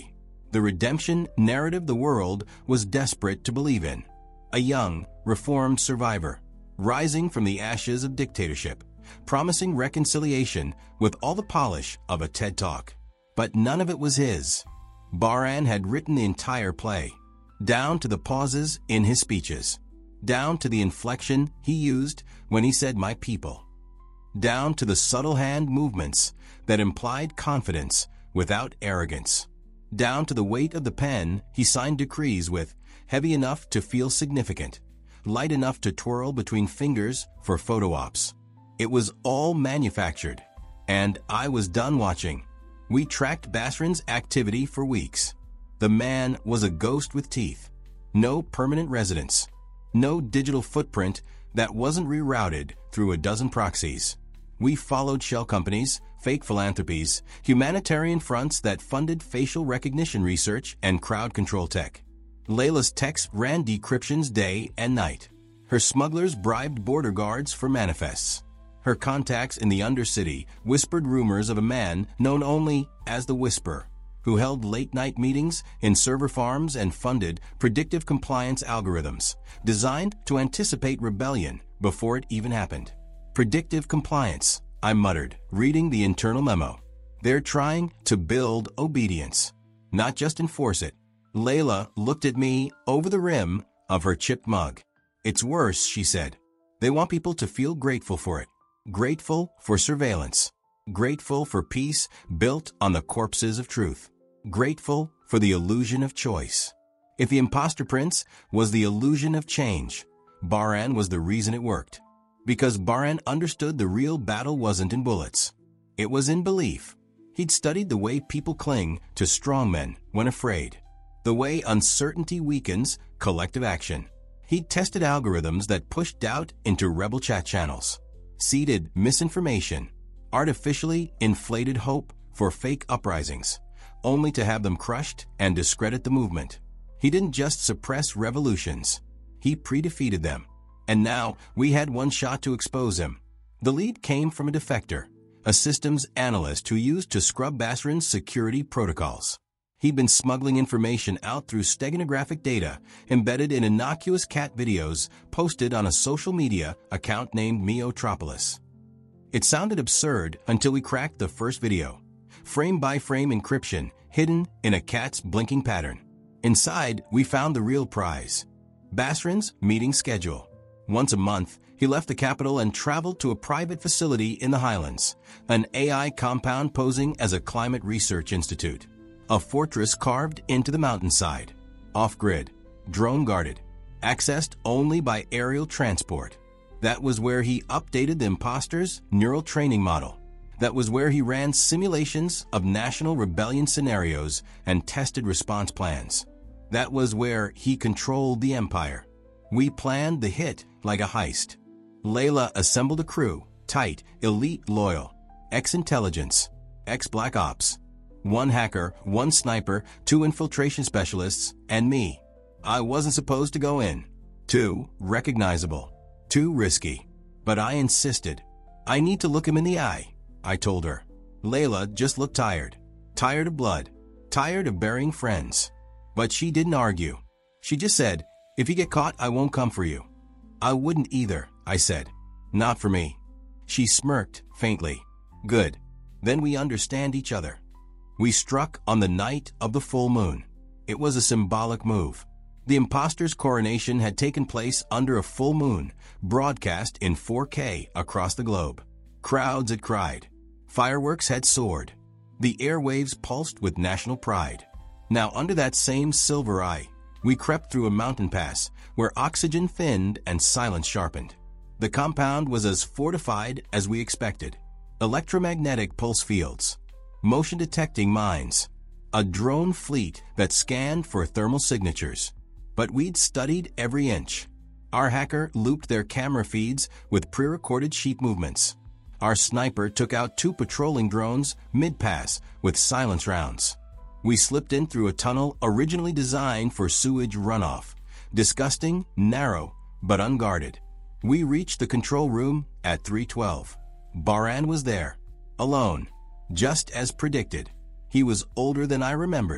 A: the redemption narrative the world was desperate to believe in. A young, reformed survivor, rising from the ashes of dictatorship, promising reconciliation with all the polish of a TED Talk. But none of it was his. Bar-An had written the entire play, down to the pauses in his speeches, down to the inflection he used when he said "my people," down to the subtle hand movements that implied confidence without arrogance, down to the weight of the pen he signed decrees with, heavy enough to feel significant, light enough to twirl between fingers for photo ops. It was all manufactured, and I was done watching. We tracked Basran's activity for weeks. The man was a ghost with teeth. No permanent residence. No digital footprint that wasn't rerouted through a dozen proxies. We followed shell companies, fake philanthropies, humanitarian fronts that funded facial recognition research and crowd control tech. Layla's texts ran decryptions day and night. Her smugglers bribed border guards for manifests. Her contacts in the Undercity whispered rumors of a man known only as the Whisperer, who held late-night meetings in server farms and funded predictive compliance algorithms designed to anticipate rebellion before it even happened. Predictive compliance, I muttered, reading the internal memo. They're trying to build obedience, not just enforce it. Layla looked at me over the rim of her chipped mug. It's worse, she said. They want people to feel grateful for it. Grateful for surveillance. Grateful for peace built on the corpses of truth. Grateful for the illusion of choice. If the imposter prince was the illusion of change, Bar-An was the reason it worked. Because Bar-An understood the real battle wasn't in bullets. It was in belief. He'd studied the way people cling to strongmen when afraid. The way uncertainty weakens collective action. He'd tested algorithms that pushed doubt into rebel chat channels, seeded misinformation, artificially inflated hope for fake uprisings, only to have them crushed and discredit the movement. He didn't just suppress revolutions. He pre-defeated them. And now we had one shot to expose him. The lead came from a defector, a systems analyst who used to scrub Basran's security protocols. He'd been smuggling information out through steganographic data embedded in innocuous cat videos posted on a social media account named Meotropolis. It sounded absurd until we cracked the first video. Frame-by-frame encryption hidden in a cat's blinking pattern. Inside, we found the real prize. Basran's meeting schedule. Once a month, he left the capital and traveled to a private facility in the Highlands, an A I compound posing as a climate research institute. A fortress carved into the mountainside, off-grid, drone-guarded, accessed only by aerial transport. That was where he updated the imposter's neural training model. That was where he ran simulations of national rebellion scenarios and tested response plans. That was where he controlled the empire. We planned the hit like a heist. Layla assembled a crew, tight, elite, loyal, ex-intelligence, ex-black ops. One hacker, one sniper, two infiltration specialists, and me. I wasn't supposed to go in. Too recognizable. Too risky. But I insisted. I need to look him in the eye, I told her. Layla just looked tired. Tired of blood. Tired of burying friends. But she didn't argue. She just said, if you get caught, I won't come for you. I wouldn't either, I said. Not for me. She smirked faintly. Good. Then we understand each other. We struck on the night of the full moon. It was a symbolic move. The imposter's coronation had taken place under a full moon, broadcast in four K across the globe. Crowds had cried. Fireworks had soared. The airwaves pulsed with national pride. Now, under that same silver eye, we crept through a mountain pass where oxygen thinned and silence sharpened. The compound was as fortified as we expected. Electromagnetic pulse fields. Motion-detecting mines, a drone fleet that scanned for thermal signatures. But we'd studied every inch. Our hacker looped their camera feeds with pre-recorded sheep movements. Our sniper took out two patrolling drones mid-pass with silence rounds. We slipped in through a tunnel originally designed for sewage runoff, disgusting, narrow, but unguarded. We reached the control room at three twelve. Bar-An was there, alone. Just as predicted. He was older than I remembered.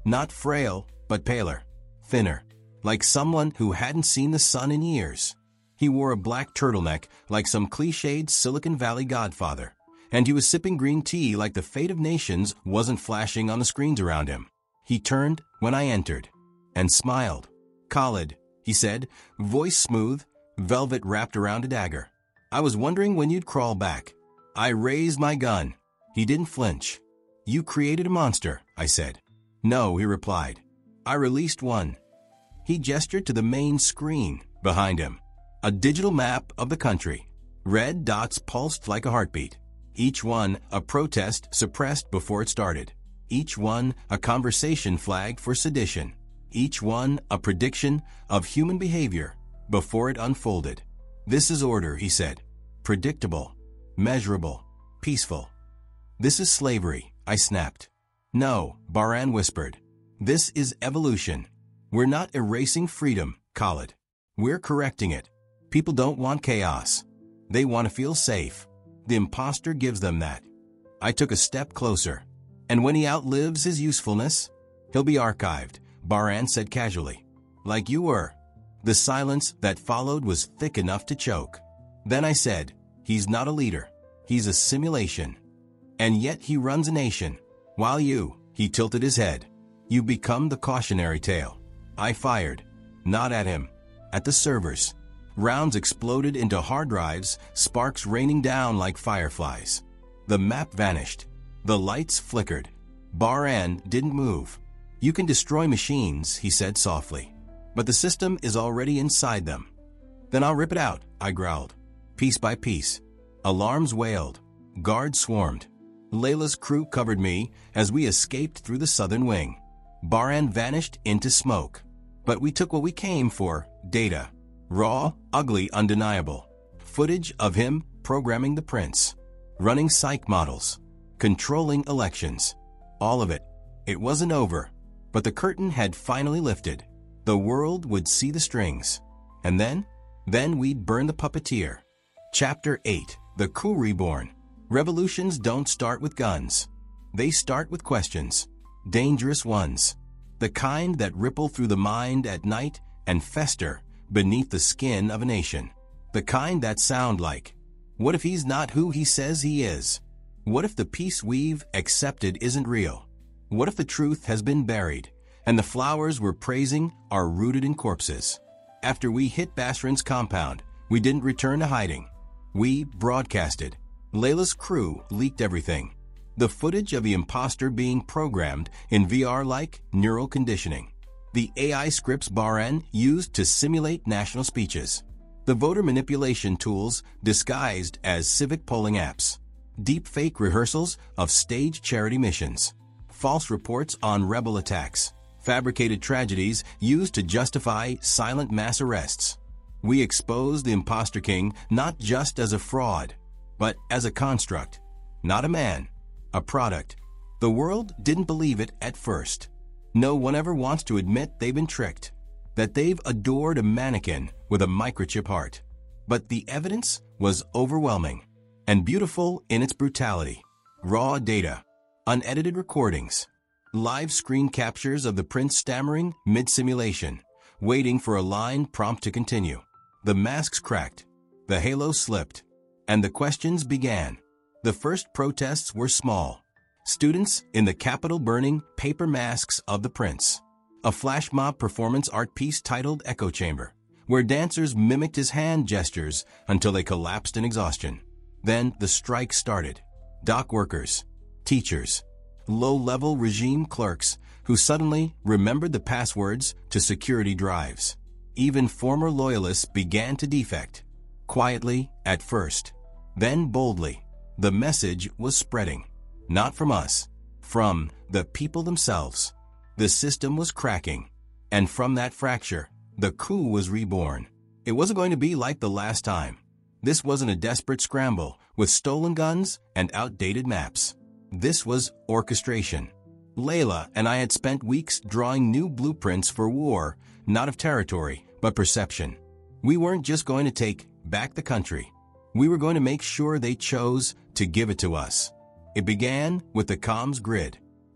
A: Not frail, but paler, thinner, like someone who hadn't seen the sun in years. He wore a black turtleneck like some cliched Silicon Valley godfather, and he was sipping green tea like the fate of nations wasn't flashing on the screens around him. He turned when I entered and smiled. "Khalid," he said, voice smooth, velvet wrapped around a dagger. "I was wondering when you'd crawl back." I raised my gun. He didn't flinch. "You created a monster," I said. "No," he replied. "I released one." He gestured to the main screen behind him. A digital map of the country. Red dots pulsed like a heartbeat. Each one a protest suppressed before it started. Each one a conversation flag for sedition. Each one a prediction of human behavior before it unfolded. "This is order," he said. "Predictable, measurable, peaceful." "This is slavery," I snapped. "No," Bahran whispered. "This is evolution. We're not erasing freedom, Khalid. We're correcting it. People don't want chaos. They want to feel safe. The imposter gives them that." I took a step closer. "And when he outlives his usefulness, he'll be archived," Bahran said casually. "Like you were." The silence that followed was thick enough to choke. Then I said, "He's not a leader. He's a simulation. And yet he runs a nation. While you," he tilted his head, "you become the cautionary tale." I fired. Not at him. At the servers. Rounds exploded into hard drives, sparks raining down like fireflies. The map vanished. The lights flickered. Bahran didn't move. "You can destroy machines," he said softly, "but the system is already inside them." "Then I'll rip it out," I growled. Piece by piece. Alarms wailed. Guards swarmed. Layla's crew covered me as we escaped through the southern wing. Bahran vanished into smoke. But we took what we came for, data. Raw, ugly, undeniable. Footage of him programming the prince, running psych models, controlling elections. All of it. It wasn't over, but the curtain had finally lifted. The world would see the strings. And then? Then we'd burn the puppeteer. Chapter eight. The Coup Reborn. Revolutions don't start with guns. They start with questions. Dangerous ones. The kind that ripple through the mind at night and fester beneath the skin of a nation. The kind that sound like, what if he's not who he says he is? What if the peace we've accepted isn't real? What if the truth has been buried, and the flowers we're praising are rooted in corpses? After we hit Basran's compound, we didn't return to hiding. We broadcasted. Layla's crew leaked everything. The footage of the imposter being programmed in V R-like neural conditioning. The A I scripts Bahran used to simulate national speeches. The voter manipulation tools disguised as civic polling apps. Deepfake rehearsals of staged charity missions. False reports on rebel attacks. Fabricated tragedies used to justify silent mass arrests. We exposed the imposter king not just as a fraud, but as a construct. Not a man, a product. The world didn't believe it at first. No one ever wants to admit they've been tricked, that they've adored a mannequin with a microchip heart. But the evidence was overwhelming and beautiful in its brutality. Raw data, unedited recordings, live screen captures of the prince stammering mid-simulation, waiting for a line prompt to continue. The masks cracked, the halo slipped, and the questions began. The first protests were small. Students in the Capitol burning paper masks of the prince. A flash mob performance art piece titled Echo Chamber, where dancers mimicked his hand gestures until they collapsed in exhaustion. Then the strike started. Dock workers, teachers, low-level regime clerks who suddenly remembered the passwords to security drives. Even former loyalists began to defect. Quietly at first, then boldly. The message was spreading. Not from us, from the people themselves. The system was cracking, and from that fracture, the coup was reborn. It wasn't going to be like the last time. This wasn't a desperate scramble with stolen guns and outdated maps. This was orchestration. Layla and I had spent weeks drawing new blueprints for war, not of territory, but perception. We weren't just going to take back the country. We were going to make sure they chose to give it to us. It began with the comms grid.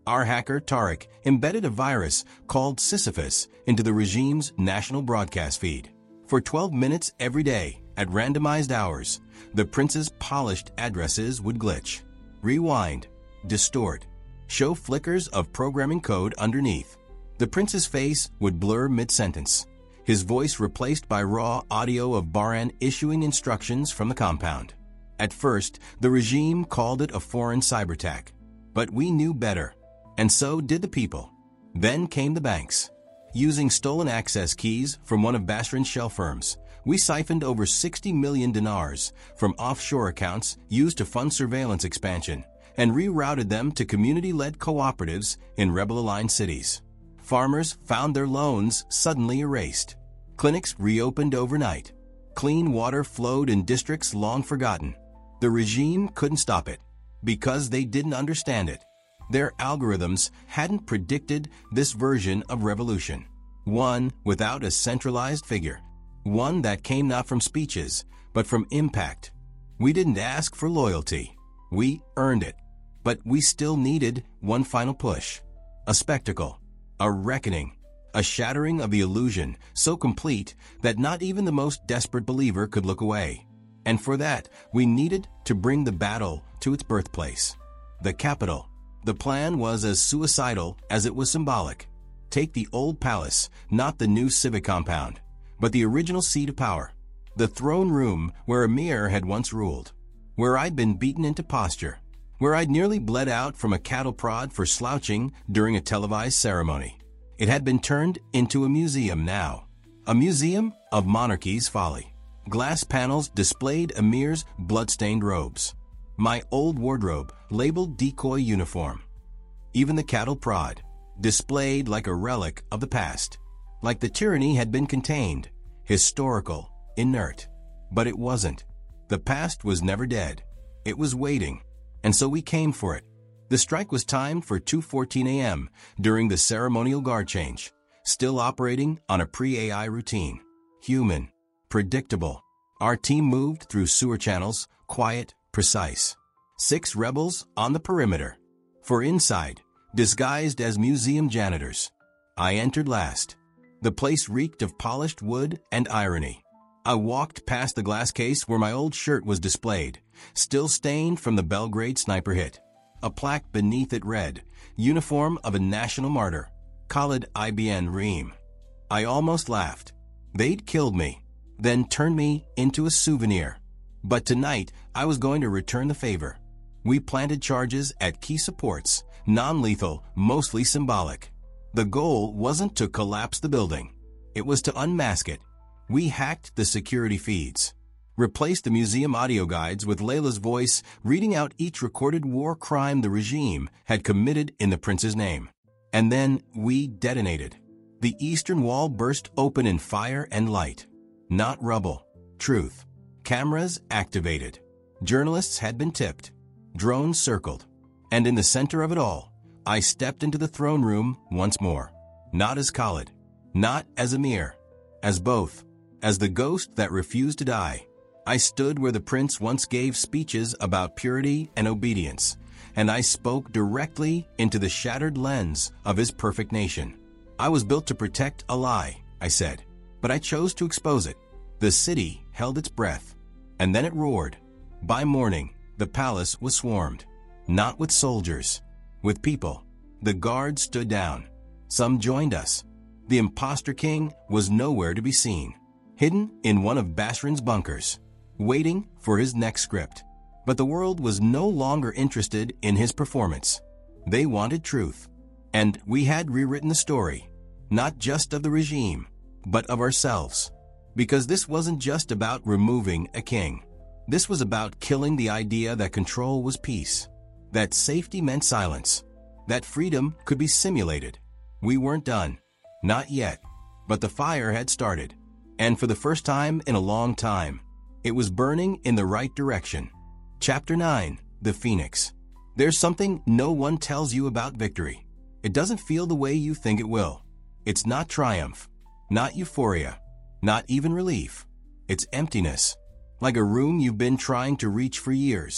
A: Our hacker, Tariq, embedded a virus called Sisyphus into the regime's national broadcast feed. For twelve minutes every day, at randomized hours, the prince's polished addresses would glitch, rewind, distort, show flickers of programming code underneath. The prince's face would blur mid-sentence, his voice replaced by raw audio of Bahran issuing instructions from the compound. At first, the regime called it a foreign cyberattack, but we knew better, and so did the people. Then came the banks. Using stolen access keys from one of Basran's shell firms, we siphoned over sixty million dinars from offshore accounts used to fund surveillance expansion and rerouted them to community-led cooperatives in rebel-aligned cities. Farmers found their loans suddenly erased. Clinics reopened overnight. Clean water flowed in districts long forgotten. The regime couldn't stop it because they didn't understand it. Their algorithms hadn't predicted this version of revolution, one without a centralized figure, one that came not from speeches, but from impact. We didn't ask for loyalty. We earned it. But we still needed one final push, a spectacle, a reckoning, a shattering of the illusion so complete that not even the most desperate believer could look away. And for that, we needed to bring the battle to its birthplace, the capital. The plan was as suicidal as it was symbolic. Take the old palace, not the new civic compound, but the original seat of power, the throne room where Emir had once ruled, where I'd been beaten into posture, where I'd nearly bled out from a cattle prod for slouching during a televised ceremony. It had been turned into a museum now, a museum of monarchy's folly. Glass panels displayed Emir's blood-stained robes, my old wardrobe labeled decoy uniform. Even the cattle prod, displayed like a relic of the past, like the tyranny had been contained, historical, inert. But it wasn't. The past was never dead. It was waiting. And so we came for it. The strike was timed for two fourteen a m during the ceremonial guard change, still operating on a pre-A I routine. Human, predictable. Our team moved through sewer channels, quiet, precise. Six rebels on the perimeter. For inside, disguised as museum janitors. I entered last. The place reeked of polished wood and irony. I walked past the glass case where my old shirt was displayed, still stained from the Belgrade sniper hit. A plaque beneath it read, "Uniform of a National Martyr, Khalid ibn Reem." I almost laughed. They'd killed me, then turned me into a souvenir. But tonight, I was going to return the favor. We planted charges at key supports, non-lethal, mostly symbolic. The goal wasn't to collapse the building. It was to unmask it. We hacked the security feeds, replaced the museum audio guides with Layla's voice reading out each recorded war crime the regime had committed in the prince's name. And then we detonated. The eastern wall burst open in fire and light. Not rubble. Truth. Cameras activated. Journalists had been tipped. Drones circled. And in the center of it all, I stepped into the throne room once more. Not as Khalid. Not as Emir. As both. As the ghost that refused to die. I stood where the prince once gave speeches about purity and obedience, and I spoke directly into the shattered lens of his perfect nation. I was built to protect a lie, I said, but I chose to expose it. The city held its breath, and then it roared. By morning, the palace was swarmed, not with soldiers, with people. The guards stood down. Some joined us. The imposter king was nowhere to be seen, hidden in one of Basran's bunkers, waiting for his next script. But the world was no longer interested in his performance. They wanted truth. And we had rewritten the story, not just of the regime, but of ourselves. Because this wasn't just about removing a king. This was about killing the idea that control was peace, that safety meant silence, that freedom could be simulated. We weren't done. Not yet. But the fire had started. And for the first time in a long time, it was burning in the right direction. Chapter nine. The Phoenix. There's something no one tells you about victory. It doesn't feel the way you think it will. It's not triumph, not euphoria, not even relief. It's emptiness, like a room you've been trying to reach for years,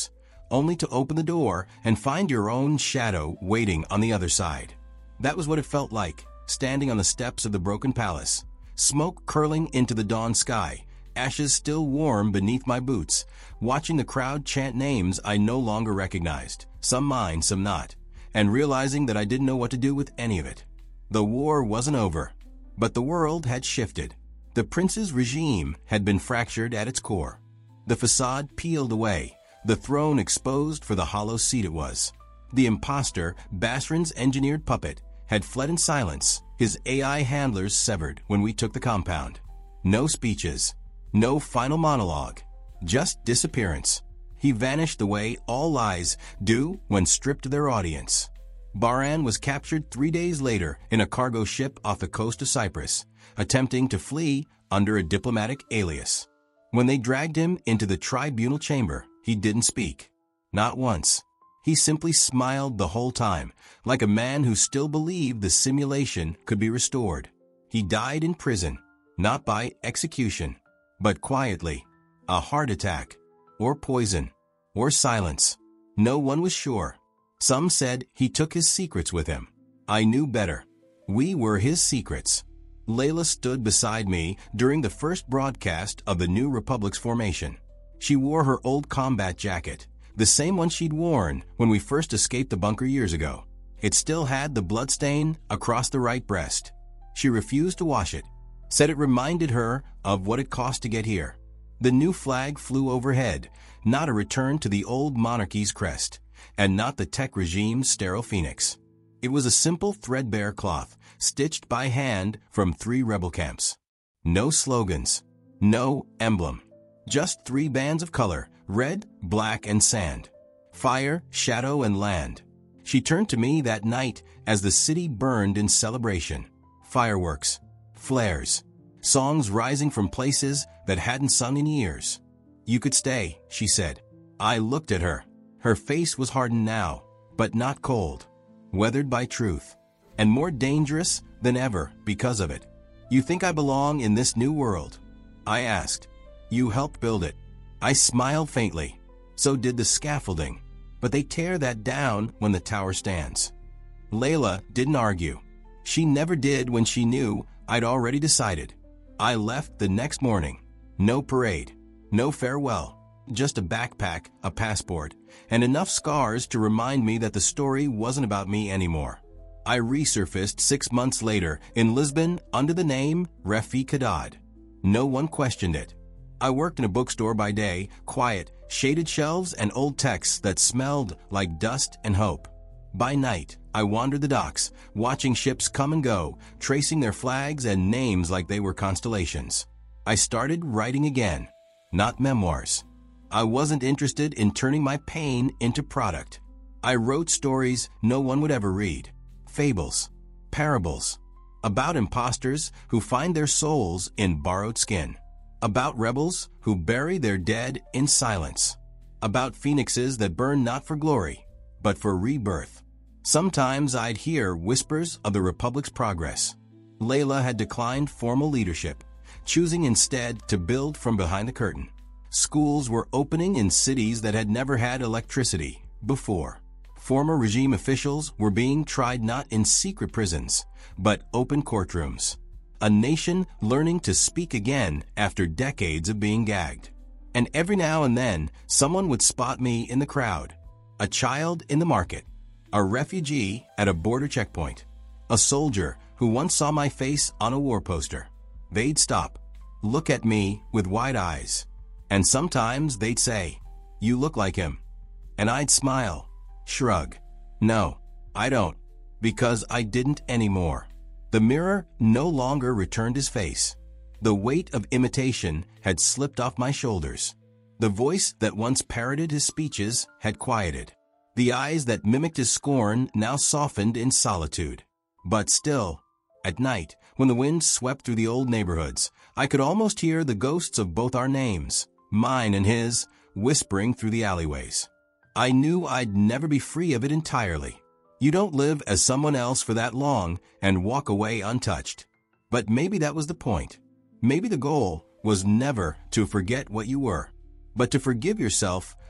A: only to open the door and find your own shadow waiting on the other side. That was what it felt like, standing on the steps of the broken palace, smoke curling into the dawn sky, ashes still warm beneath my boots, watching the crowd chant names I no longer recognized, some mine, some not, and realizing that I didn't know what to do with any of it. The war wasn't over, but the world had shifted. The prince's regime had been fractured at its core. The facade peeled away, the throne exposed for the hollow seat it was. The imposter, Basrin's engineered puppet, had fled in silence, his A I handlers severed when we took the compound. No speeches, no final monologue, just disappearance. He vanished the way all lies do when stripped of their audience. Bahran was captured three days later in a cargo ship off the coast of Cyprus, attempting to flee under a diplomatic alias. When they dragged him into the tribunal chamber, he didn't speak. Not once. He simply smiled the whole time, like a man who still believed the simulation could be restored. He died in prison, not by execution, but quietly. A heart attack, or poison, or silence. No one was sure. Some said he took his secrets with him. I knew better. We were his secrets. Layla stood beside me during the first broadcast of the New Republic's formation. She wore her old combat jacket, the same one she'd worn when we first escaped the bunker years ago. It still had the bloodstain across the right breast. She refused to wash it, said it reminded her of what it cost to get here. The new flag flew overhead, not a return to the old monarchy's crest, and not the tech regime's sterile phoenix. It was a simple threadbare cloth, stitched by hand from three rebel camps. No slogans, no emblem, just three bands of color, red, black, and sand. Fire, shadow, and land. She turned to me that night as the city burned in celebration. Fireworks, flares, songs rising from places that hadn't sung in years. You could stay, she said. I looked at her. Her face was hardened now, but not cold. Weathered by truth, and more dangerous than ever because of it. You think I belong in this new world? I asked. You helped build it. I smiled faintly. So did the scaffolding, but they tear that down when the tower stands. Layla didn't argue. She never did when she knew I'd already decided. I left the next morning. No parade, no farewell, just a backpack, a passport, and enough scars to remind me that the story wasn't about me anymore. I resurfaced six months later in Lisbon under the name Rafiq Haddad. No one questioned it. I worked in a bookstore by day, quiet, shaded shelves and old texts that smelled like dust and hope. By night, I wandered the docks, watching ships come and go, tracing their flags and names like they were constellations. I started writing again, not memoirs. I wasn't interested in turning my pain into product. I wrote stories no one would ever read. Fables, parables, about imposters who find their souls in borrowed skin. About rebels who bury their dead in silence. About phoenixes that burn not for glory, but for rebirth. Sometimes I'd hear whispers of the Republic's progress. Layla had declined formal leadership, choosing instead to build from behind the curtain. Schools were opening in cities that had never had electricity before. Former regime officials were being tried not in secret prisons, but open courtrooms. A nation learning to speak again after decades of being gagged. And every now and then, someone would spot me in the crowd. A child in the market. A refugee at a border checkpoint. A soldier who once saw my face on a war poster. They'd stop, look at me with wide eyes. And sometimes they'd say, "You look like him." And I'd smile, shrug. No, I don't, because I didn't anymore. The mirror no longer returned his face. The weight of imitation had slipped off my shoulders. The voice that once parroted his speeches had quieted. The eyes that mimicked his scorn now softened in solitude. But still, at night, when the wind swept through the old neighborhoods, I could almost hear the ghosts of both our names, mine and his, whispering through the alleyways. I knew I'd never be free of it entirely. You don't live as someone else for that long and walk away untouched. But maybe that was the point. Maybe the goal was never to forget what you were, but to forgive yourself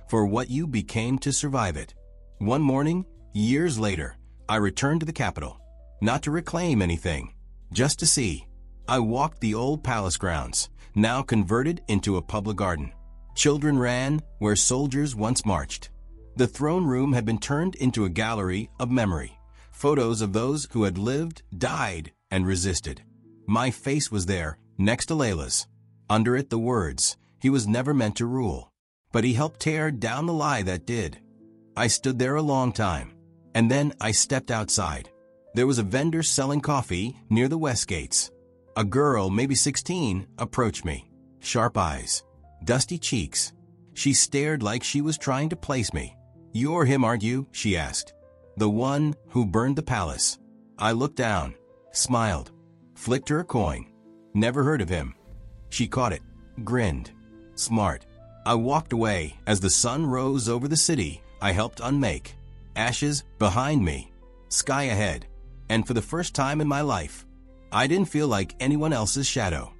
A: for what you became to survive it. One morning, years later, I returned to the capital, not to reclaim anything, just to see. I walked the old palace grounds, now converted into a public garden. Children ran where soldiers once marched. The throne room had been turned into a gallery of memory, photos of those who had lived, died, and resisted. My face was there, next to Layla's. Under it the words, "He was never meant to rule." But he helped tear down the lie that did. I stood there a long time, and then I stepped outside. There was a vendor selling coffee near the west gates. A girl, maybe sixteen, approached me. Sharp eyes, dusty cheeks. She stared like she was trying to place me. "You're him, aren't you?" she asked. "The one who burned the palace." I looked down, smiled, flicked her a coin. "Never heard of him." She caught it, grinned. Smart. I walked away as the sun rose over the city I helped unmake. Ashes behind me, sky ahead. And for the first time in my life, I didn't feel like anyone else's shadow.